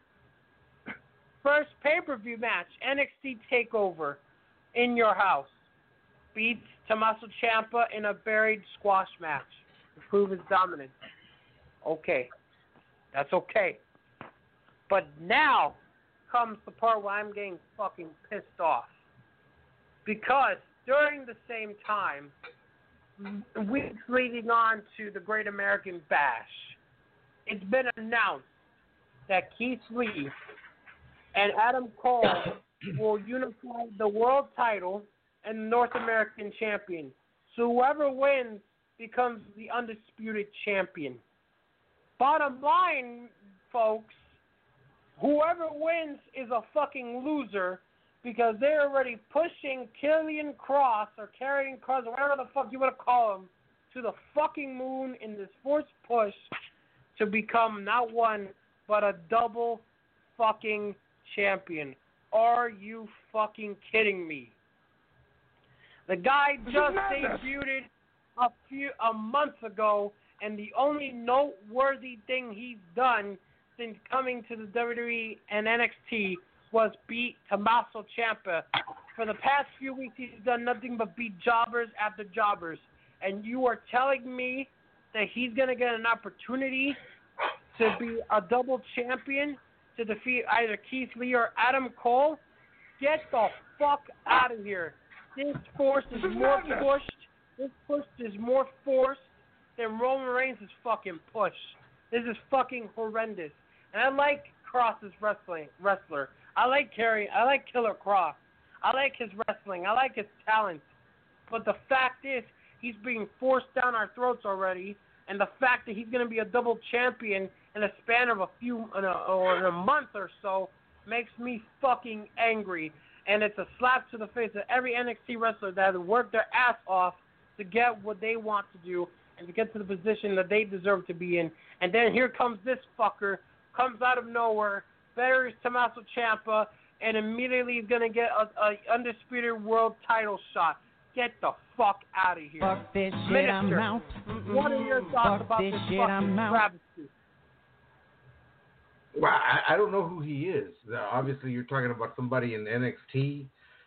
First pay-per-view match, NXT TakeOver, in your house. Beats Tommaso Ciampa in a buried squash match to prove his dominance. Okay, that's okay. But now comes the part where I'm getting fucking pissed off. Because during the same time, weeks leading on to the Great American Bash, it's been announced that Keith Lee and Adam Cole will unify the world title and the North American champion. So whoever wins becomes the undisputed champion. Bottom line, folks, whoever wins is a fucking loser because they're already pushing Karrion Kross, or whatever the fuck you want to call him, to the fucking moon in this forced push to become not one, but a double fucking champion. Are you fucking kidding me? The guy just debuted a month ago, and the only noteworthy thing he's done since coming to the WWE and NXT was beat Tommaso Ciampa. For the past few weeks, he's done nothing but beat jobbers after jobbers. And you are telling me that he's going to get an opportunity to be a double champion to defeat either Keith Lee or Adam Cole? Get the fuck out of here. This force is more pushed. This push is more forced than Roman Reigns' fucking push. This is fucking horrendous. And I like Cross's wrestler. I like Killer Kross. I like his wrestling. I like his talent. But the fact is, he's being forced down our throats already. And the fact that he's going to be a double champion in a span of a month or so makes me fucking angry. And it's a slap to the face of every NXT wrestler that has worked their ass off to get what they want to do and to get to the position that they deserve to be in. And then here comes this fucker, comes out of nowhere, buries Tommaso Ciampa, and immediately is going to get a undisputed world title shot. Get the fuck out of here. Fuck this shit, Minister, I'm out. What are your thoughts about this fucking travesty? Well, I don't know who he is. Obviously, you're talking about somebody in NXT.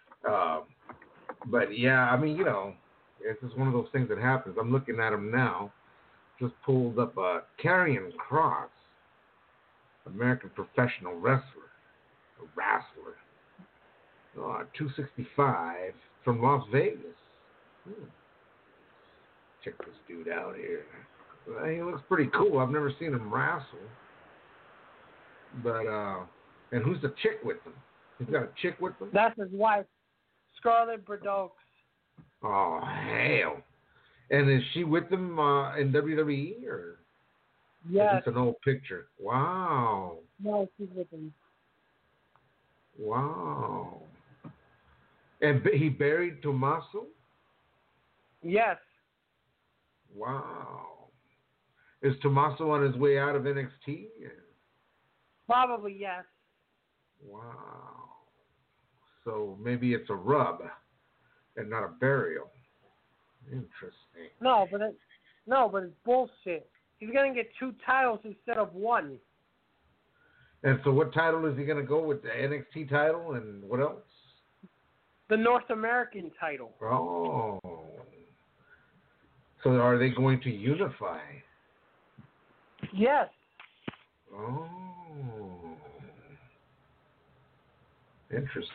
But, yeah, I mean, it's just one of those things that happens. I'm looking at him now. Just pulled up Karrion Kross, American professional wrestler. 265 from Las Vegas. Check this dude out here. Well, he looks pretty cool. I've never seen him wrestle. But, and who's the chick with him? He's got a chick with him? That's his wife, Scarlett Bordeaux. Oh, hell. And is she with him in WWE? Or yes. Is this an old picture? Wow. No, she's with him. Wow. And he buried Tommaso? Yes. Wow. Is Tommaso on his way out of NXT? Probably, yes. Wow. So maybe it's a rub and not a burial. Interesting. No, but it's bullshit. He's gonna get 2 titles instead of 1. And so what title is he gonna go with? The NXT title and what else? The North American title. Oh. So are they going to unify? Yes. Oh. Interesting.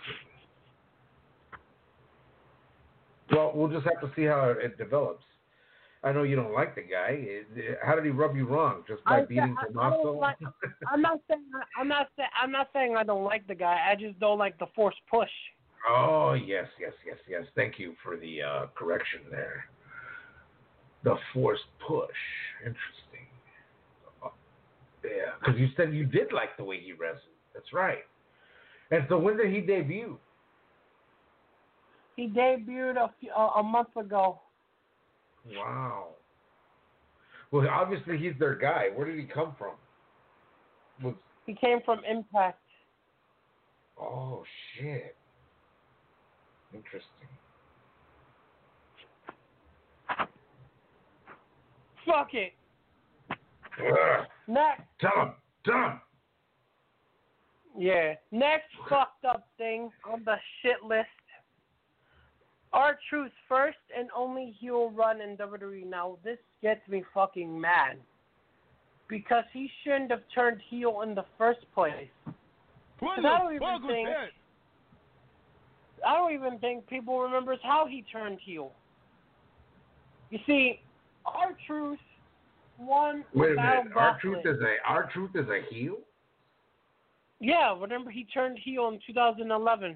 Well, we'll just have to see how it develops. I know you don't like the guy. How did he rub you wrong? Just by beating Tommaso? I'm not saying I don't like the guy. I just don't like the forced push. Oh, yes. Thank you for the correction there. The forced push. Interesting. Yeah, because you said you did like the way he wrestled. That's right. And so when did he debut? He debuted a month ago. Wow. Well, obviously he's their guy. Where did he come from? He came from Impact. Oh, shit. Interesting. Fuck it. Ugh. Next. Tell him. Yeah. Next fucked up thing on the shit list. R-Truth's first and only heel run in WWE. Now, this gets me fucking mad. Because he shouldn't have turned heel in the first place. I don't even think people remembers how he turned heel. You see, R-Truth won Wait a Battle minute. Gauntlet. R-Truth is a heel? Yeah, remember he turned heel in 2011.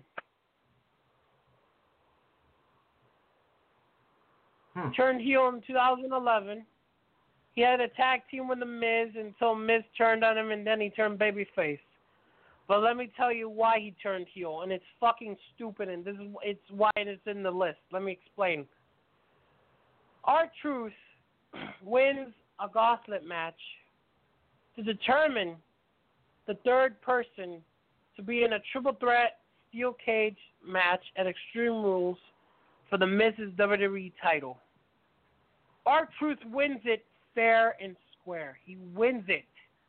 Turned heel in 2011. He had a tag team with The Miz until Miz turned on him, and then he turned babyface. But let me tell you why he turned heel, and it's fucking stupid, and it's why it's in the list. Let me explain. R-Truth wins a gauntlet match to determine the third person to be in a triple threat steel cage match at Extreme Rules for the Miz's WWE title. R-Truth wins it fair and square. He wins it.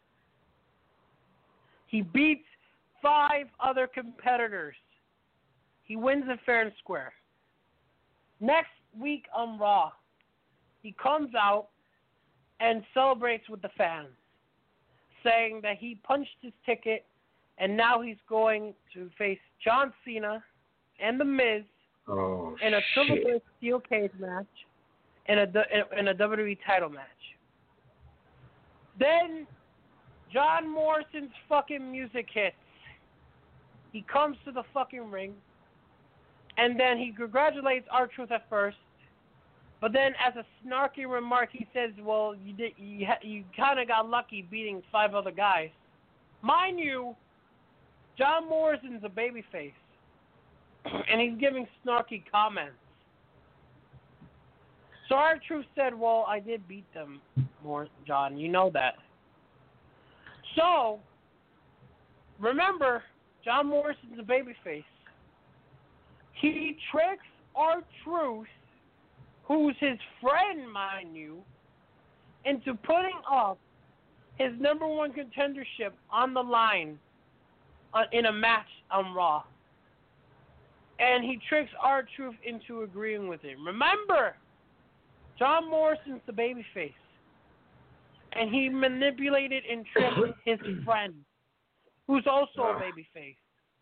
He beats 5 other competitors. He wins it fair and square. Next week on Raw, he comes out and celebrates with the fans, saying that he punched his ticket and now he's going to face John Cena and The Miz in a triple threat steel cage match in a WWE title match. Then John Morrison's fucking music hits. He comes to the fucking ring, and then he congratulates R-Truth at first, but then as a snarky remark, he says, "Well, you kind of got lucky beating 5 other guys." Mind you, John Morrison's a babyface, and he's giving snarky comments. So R-Truth said, "Well, I did beat them, John. You know that." So, remember, John Morrison's a babyface. He tricks R-Truth, who's his friend, mind you, into putting up his number 1 contendership on the line in a match on Raw. And he tricks R-Truth into agreeing with him. Remember, John Morrison's the babyface. And he manipulated and tricked his friend, who's also a babyface.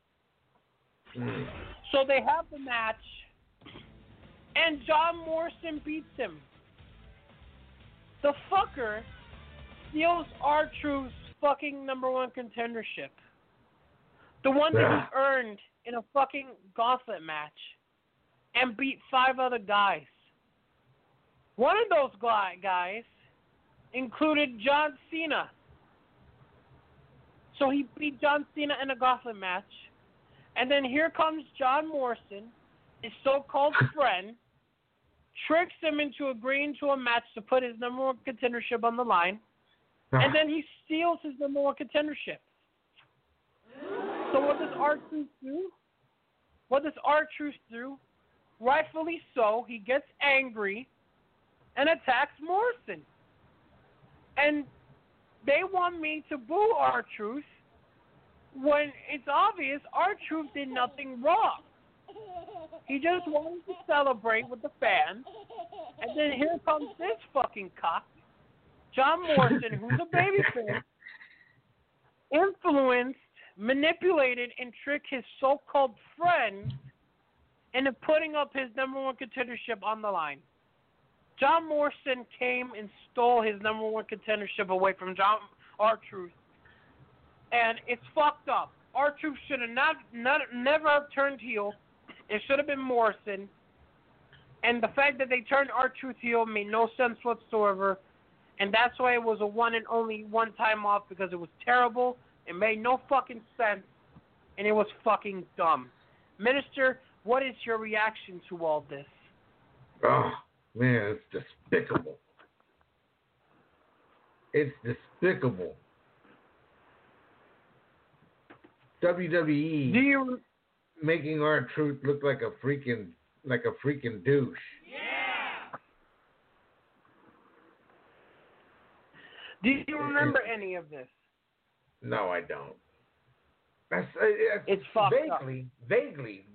So they have the match, and John Morrison beats him. The fucker steals R-Truth's fucking number 1 contendership. The one that he earned in a fucking gauntlet match, and beat 5 other guys. One of those guys included John Cena. So he beat John Cena in a gauntlet match. And then here comes John Morrison, his so-called friend, tricks him into agreeing to a match to put his number 1 contendership on the line. And then he steals his number 1 contendership. So what does R-Truth do? Rightfully so, he gets angry and attacks Morrison. And they want me to boo R-Truth when it's obvious R-Truth did nothing wrong. He just wanted to celebrate with the fans. And then here comes this fucking cock, John Morrison, who's a babyface, influenced manipulated and tricked his so-called friend into putting up his number one contendership on the line. John Morrison came and stole his number one contendership away from R-Truth. And it's fucked up. R-Truth should have never have turned heel. It should have been Morrison. And the fact that they turned R-Truth heel made no sense whatsoever. And that's why it was a one and only one time off, because it was terrible. It made no fucking sense. And it was fucking dumb. Minister, what is your reaction to all this? Oh, man, it's despicable. It's despicable. WWE making R-Truth look like a freaking douche. Yeah! Do you remember any of this? No, I don't. It's fucked vaguely.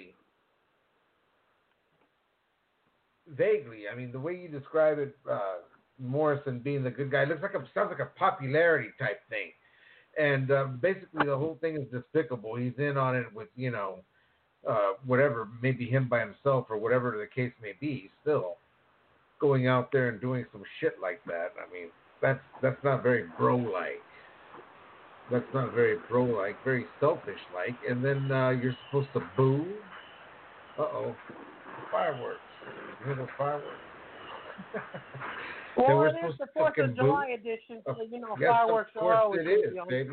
I mean, the way you describe it, Morrison being the good guy, sounds like a popularity type thing. And basically, the whole thing is despicable. He's in on it with, whatever, maybe him by himself or whatever the case may be. He's still going out there and doing some shit like that. I mean, that's not very bro-like. That's not very bro-like, very selfish-like. And then you're supposed to boo. Uh-oh. Fireworks. You hear those fireworks? Well, it is the 4th of July edition, so, yes, fireworks are always... Of course it is, baby.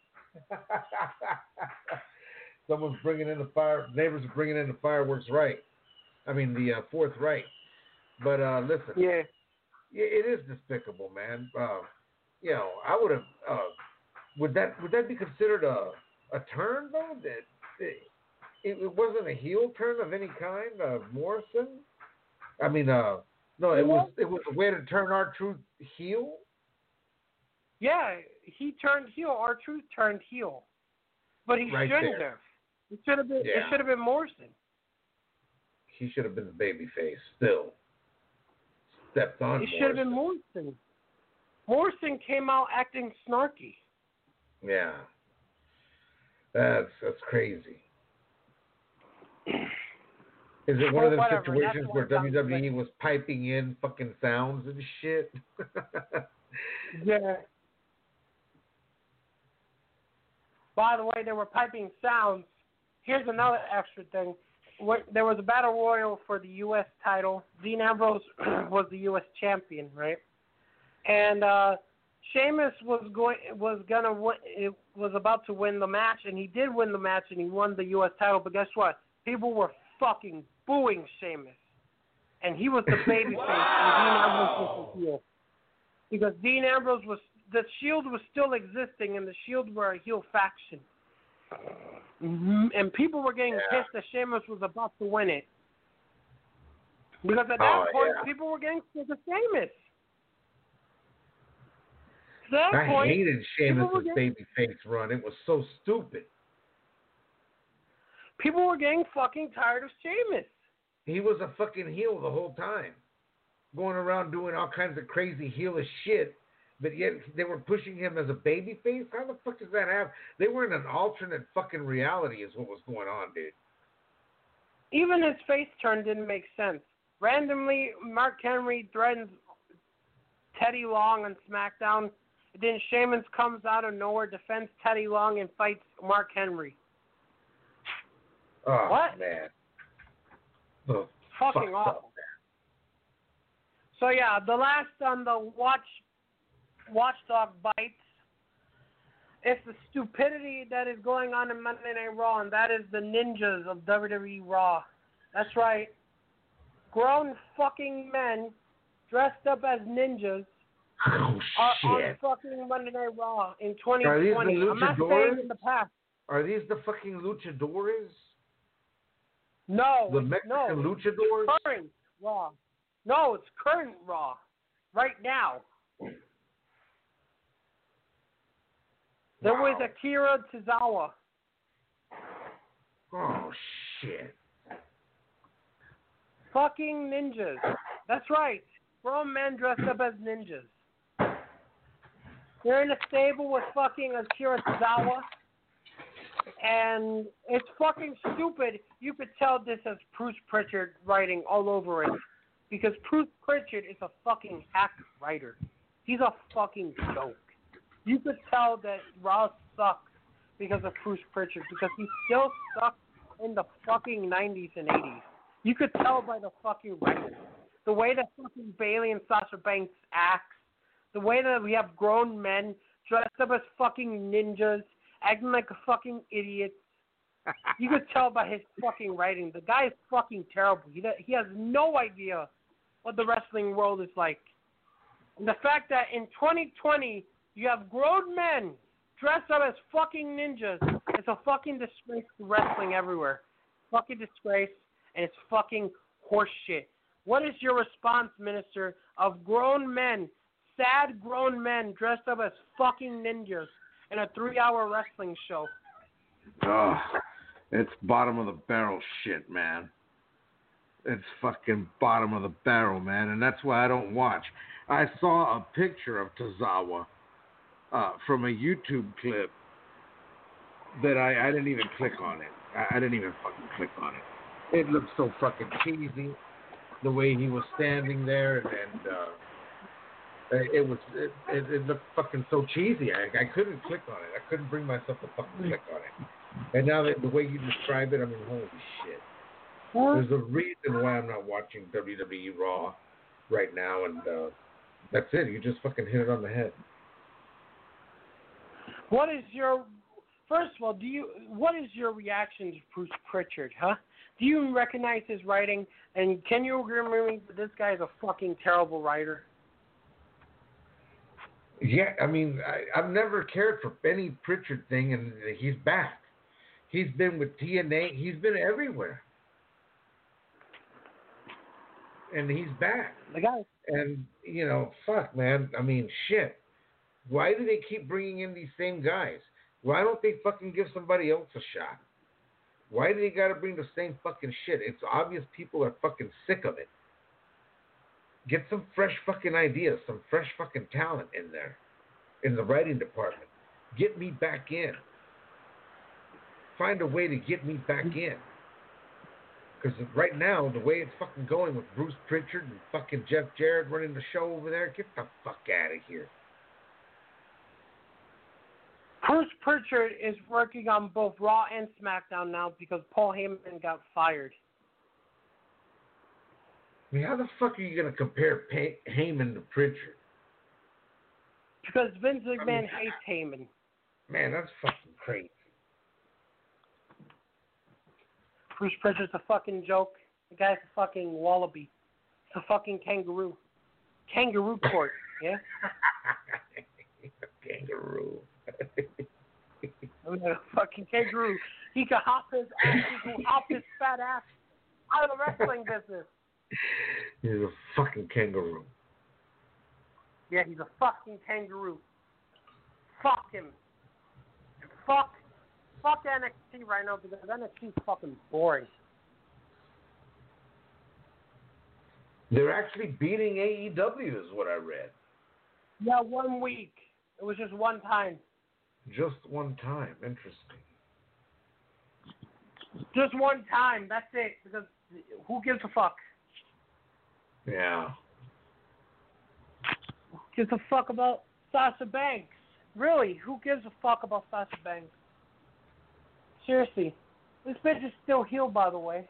Someone's bringing in neighbors are bringing in the fireworks right. I mean, the 4th right. But listen. Yeah. It is despicable, man. I would have... Would that be considered a turn, though? That it wasn't a heel turn of any kind of Morrison? I mean, no, it was a way to turn R-Truth heel? Yeah, he turned heel. R-Truth turned heel. But he shouldn't have. It should have been Morrison. He should have been the babyface still. Stepped on Morrison. It should have been Morrison. Morrison came out acting snarky. Yeah. That's crazy. Is it one of those situations where WWE was piping in fucking sounds and shit? Yeah. By the way, they were piping sounds. Here's another extra thing. There was a battle royal for the U.S. title. Dean Ambrose was the U.S. champion, right? And Sheamus was about to win the match, and he did win the match, and he won the U.S. title. But guess what? People were fucking booing Sheamus, and he was the babyface, and Dean Ambrose was the heel. Because Dean Ambrose the Shield was still existing, and the Shield were a heel faction. Mm-hmm. And people were getting pissed that Sheamus was about to win it. Because at that point, people were getting sick of Sheamus. I hated Sheamus' babyface run. It was so stupid. People were getting fucking tired of Sheamus. He was a fucking heel the whole time. Going around doing all kinds of crazy heelish shit. But yet they were pushing him as a babyface? How the fuck does that happen? They were in an alternate fucking reality is what was going on, dude. Even his face turn didn't make sense. Randomly, Mark Henry threatens Teddy Long on SmackDown. Then Sheamus comes out of nowhere, defends Teddy Long, and fights Mark Henry. Oh, what? Man. Fucking awful. Up, so, yeah, the last on the Watchdog bites. It's the stupidity that is going on in Monday Night Raw, and that is the ninjas of WWE Raw. That's right. Grown fucking men dressed up as ninjas are on fucking Monday Night Raw in 2020. Are these the luchadores? I'm not saying in the past. Are these the fucking luchadores? No. The Mexican luchadors? It's current Raw. No, it's current Raw. Right now. There was Akira Tozawa. Oh, shit. Fucking ninjas. That's right. Grown men dressed up as ninjas. They're in a stable with fucking Akira Tozawa. And it's fucking stupid. You could tell this as Bruce Pritchard writing all over it. Because Bruce Pritchard is a fucking hack writer. He's a fucking joke. You could tell that Raw sucks because of Bruce Pritchard. Because he still sucks in the fucking 90s and 80s. You could tell by the fucking writing. The way that fucking Bailey and Sasha Banks acts. The way that we have grown men dressed up as fucking ninjas, acting like a fucking idiot. You could tell by his fucking writing. The guy is fucking terrible. He has no idea what the wrestling world is like. And the fact that in 2020, you have grown men dressed up as fucking ninjas, it's a fucking disgrace to wrestling everywhere. Fucking disgrace, and it's fucking horseshit. What is your response, Minister, of grown men, sad grown men dressed up as fucking ninjas in a 3-hour wrestling show? Oh, it's bottom of the barrel shit, man. It's fucking bottom of the barrel, man, and that's why I don't watch. I saw a picture of Tozawa from a YouTube clip that I didn't even click on it. I didn't even fucking click on it. It looked so fucking cheesy, the way he was standing there, and it looked fucking so cheesy. I couldn't click on it. I couldn't bring myself to fucking click on it. And now that the way you describe it, I mean, holy shit. There's a reason why I'm not watching WWE Raw right now, and that's it. You just fucking hit it on the head. First of all, what is your reaction to Bruce Pritchard, huh? Do you recognize his writing, and can you agree with me that this guy is a fucking terrible writer? Yeah, I mean, I've never cared for any Pritchard thing, and he's back. He's been with TNA. He's been everywhere. And he's back. The guy. And, you know, fuck, man. I mean, shit. Why do they keep bringing in these same guys? Why don't they fucking give somebody else a shot? Why do they got to bring the same fucking shit? It's obvious people are fucking sick of it. Get some fresh fucking ideas, some fresh fucking talent in there, in the writing department. Get me back in. Find a way to get me back in. Because right now, the way it's fucking going with Bruce Pritchard and fucking Jeff Jarrett running the show over there, get the fuck out of here. Bruce Pritchard is working on both Raw and SmackDown now because Paul Heyman got fired. I mean, how the fuck are you going to compare Heyman to Pritchard? Because Vince McMahon hates Heyman. Man, that's fucking crazy. Bruce Pritchard's a fucking joke. The guy's a fucking wallaby. He's a fucking kangaroo. Kangaroo court, yeah? Kangaroo. I mean, a fucking kangaroo. He could hop his ass. He could hop his fat ass out of the wrestling business. He's a fucking kangaroo. Yeah, he's a fucking kangaroo. Fuck him. Fuck NXT right now because NXT's fucking boring. They're actually beating AEW is what I read. Yeah, 1 week. It was just one time. Just one time. Interesting. Just one time. That's it. Because who gives a fuck? Yeah. Who gives a fuck about Sasha Banks? Really? Who gives a fuck about Sasha Banks? Seriously. This bitch is still healed, by the way.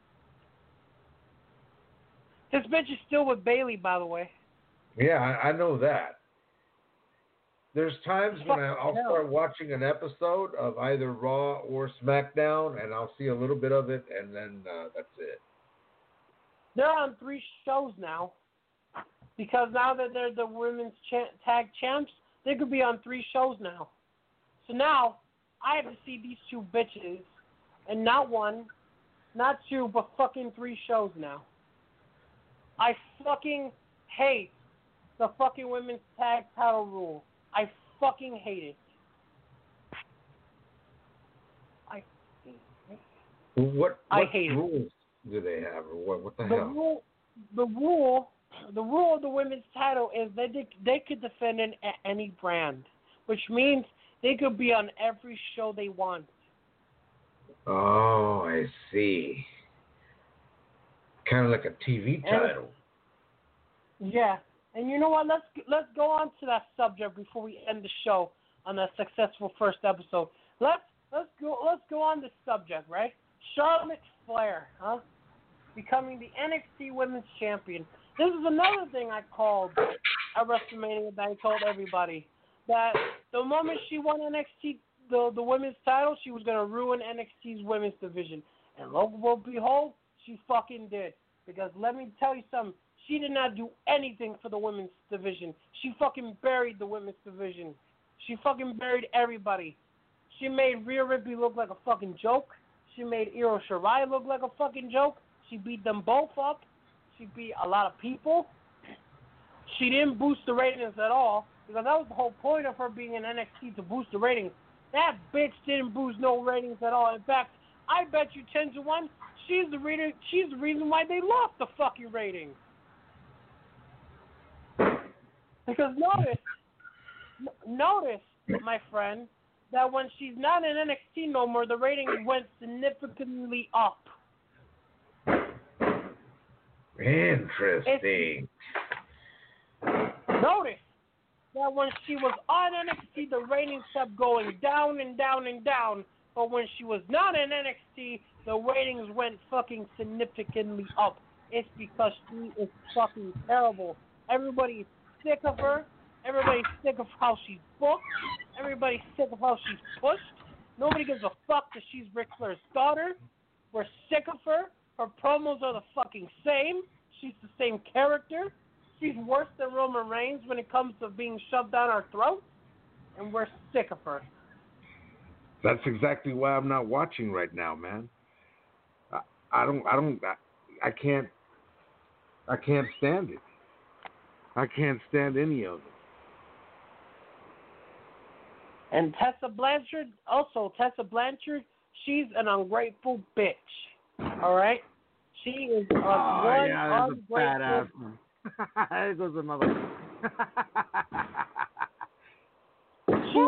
This bitch is still with Bailey, by the way. Yeah, I know that. There's times when I'll start watching an episode of either Raw or SmackDown, and I'll see a little bit of it, and then that's it. They're on 3 shows now. Because now that they're the women's tag champs, they could be on 3 shows now. So now, I have to see these 2 bitches, and not 1, not 2, but fucking 3 shows now. I fucking hate the fucking women's tag title rule. I fucking hate it. What hate rules do they have, or what the hell? The rule of the women's title is that they could defend it at any brand, which means they could be on every show they want. Oh, I see. Kind of like a TV title. Yeah, and you know what? Let's go on to that subject before we end the show on that successful first episode. Let's go on this subject, right? Charlotte Flair, becoming the NXT Women's Champion. This is another thing I called at WrestleMania that I told everybody, that the moment she won NXT, the women's title, she was going to ruin NXT's women's division. And lo and behold, she fucking did. Because let me tell you something, she did not do anything for the women's division. She fucking buried the women's division. She fucking buried everybody. She made Rhea Ripley look like a fucking joke. She made Io Shirai look like a fucking joke. She beat them both up. She beat a lot of people. She didn't boost the ratings at all, because that was the whole point of her being in NXT, to boost the ratings. That bitch didn't boost no ratings at all. In fact, I bet you 10-1, she's the reason why they lost the fucking ratings. Because notice, my friend, that when she's not in NXT no more, the ratings went significantly up. Interesting. Notice that when she was on NXT, the ratings kept going down and down and down. But when she was not in NXT, the ratings went fucking significantly up. It's because she is fucking terrible. Everybody's sick of her. Everybody's sick of how she's booked. Everybody's sick of how she's pushed. Nobody gives a fuck that she's Ric Flair's daughter. We're sick of her. Her promos are the fucking same. She's the same character. She's worse than Roman Reigns when it comes to being shoved down our throats. And we're sick of her. That's exactly why I'm not watching right now, man. I can't stand it. I can't stand any of it. And Tessa Blanchard, she's an ungrateful bitch. All right? She is one ungrateful. There goes another one. She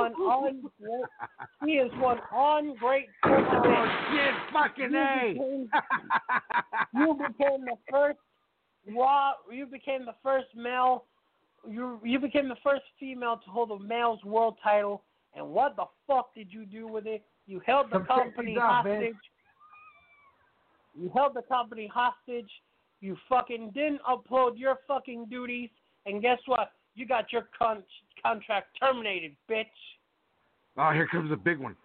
is one ungrateful bitch. Shit, fucking A. You became the first You became the first male. You became the first female to hold a male's world title. And what the fuck did you do with it? You held the company hostage. You held the company hostage. You fucking didn't upload your fucking duties. And guess what? You got your contract terminated, bitch. Oh, here comes a big one.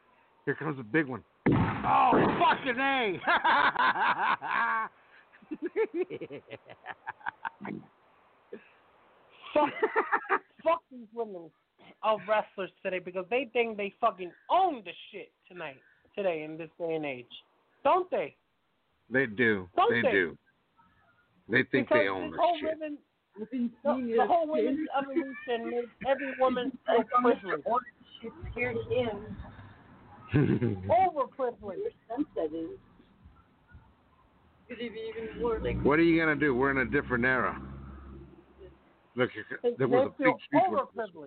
Oh, fucking A. Fuck these women of wrestlers today, because they think they fucking own the shit today in this day and age. Don't they? They do. They do. They think because they own the shit. The whole women's evolution made every woman so privileged. Overprivileged. What are you going to do? We're in a different era. Look, there was a big overprivileged.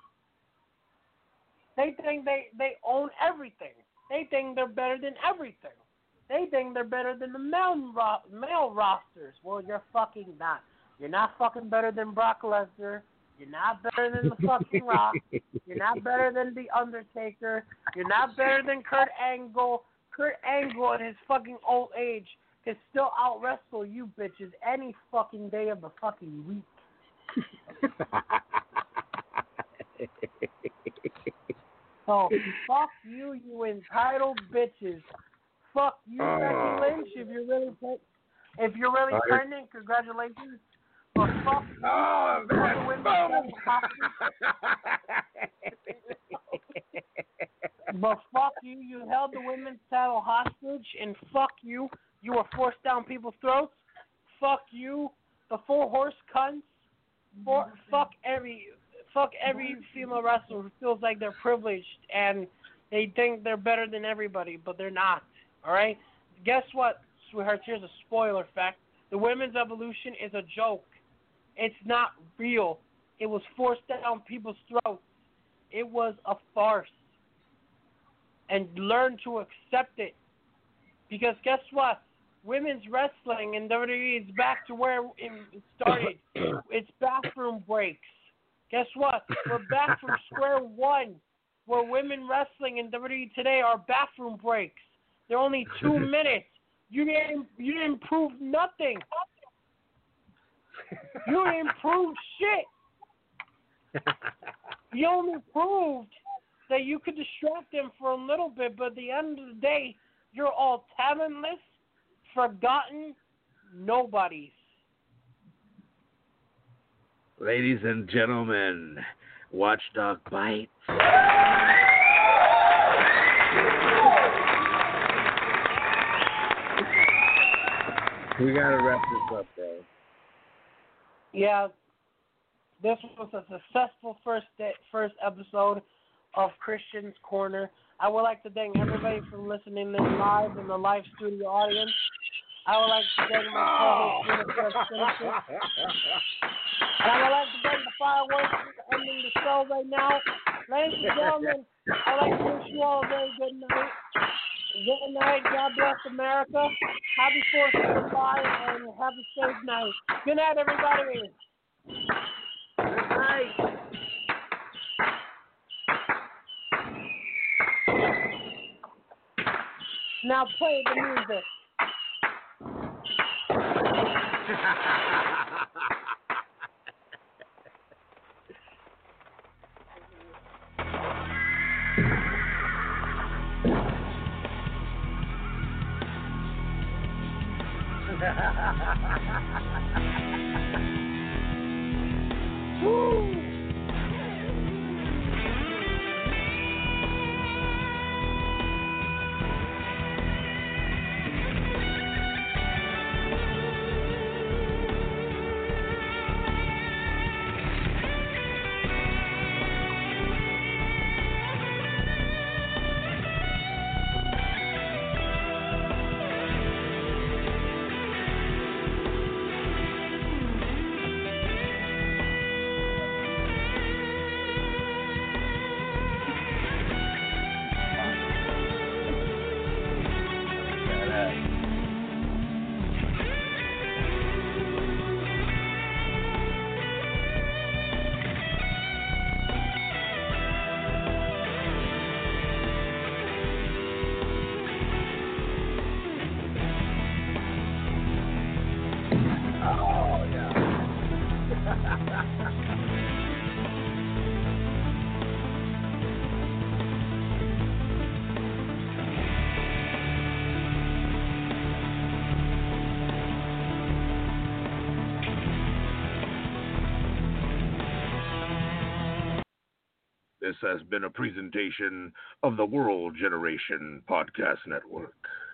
They think they own everything. They think they're better than everything. They think they're better than the male rosters. Well, you're fucking not. You're not fucking better than Brock Lesnar. You're not better than the fucking Rock. You're not better than The Undertaker. You're not better than Kurt Angle. Kurt Angle in his fucking old age can still out-wrestle you bitches any fucking day of the fucking week. So, fuck you, you entitled bitches. Fuck you, Becky Lynch, if you're really pregnant, congratulations. But fuck you, but fuck you, you held the women's title hostage, and fuck you, you were forced down people's throats. Fuck you, the full horse cunts. Fuck every female wrestler who feels like they're privileged and they think they're better than everybody, but they're not. All right? Guess what, sweethearts? Here's a spoiler fact. The women's evolution is a joke. It's not real. It was forced down people's throats. It was a farce. And learn to accept it. Because guess what? Women's wrestling in WWE is back to where it started. It's bathroom breaks. Guess what? We're back from square one, where women wrestling in WWE today are bathroom breaks. They're only 2 minutes. You didn't prove nothing. You didn't prove shit. You only proved that you could distract them for a little bit, but at the end of the day, you're all talentless, forgotten nobodies. Ladies and gentlemen, Watchdog Bites. We gotta wrap this up, bro. Yeah, this was a successful first episode of Christian's Corner. I would like to thank everybody for listening in live in the live studio audience. I would like to thank my co-host, and I would like to thank the fireworks for ending the show right now. Ladies and gentlemen, I'd like to wish you all a very good night. Good night. God bless America. Happy 4th of July and have a safe night. Good night, everybody. Good night. Now play the music. Woo! This has been a presentation of the World Generation Podcast Network.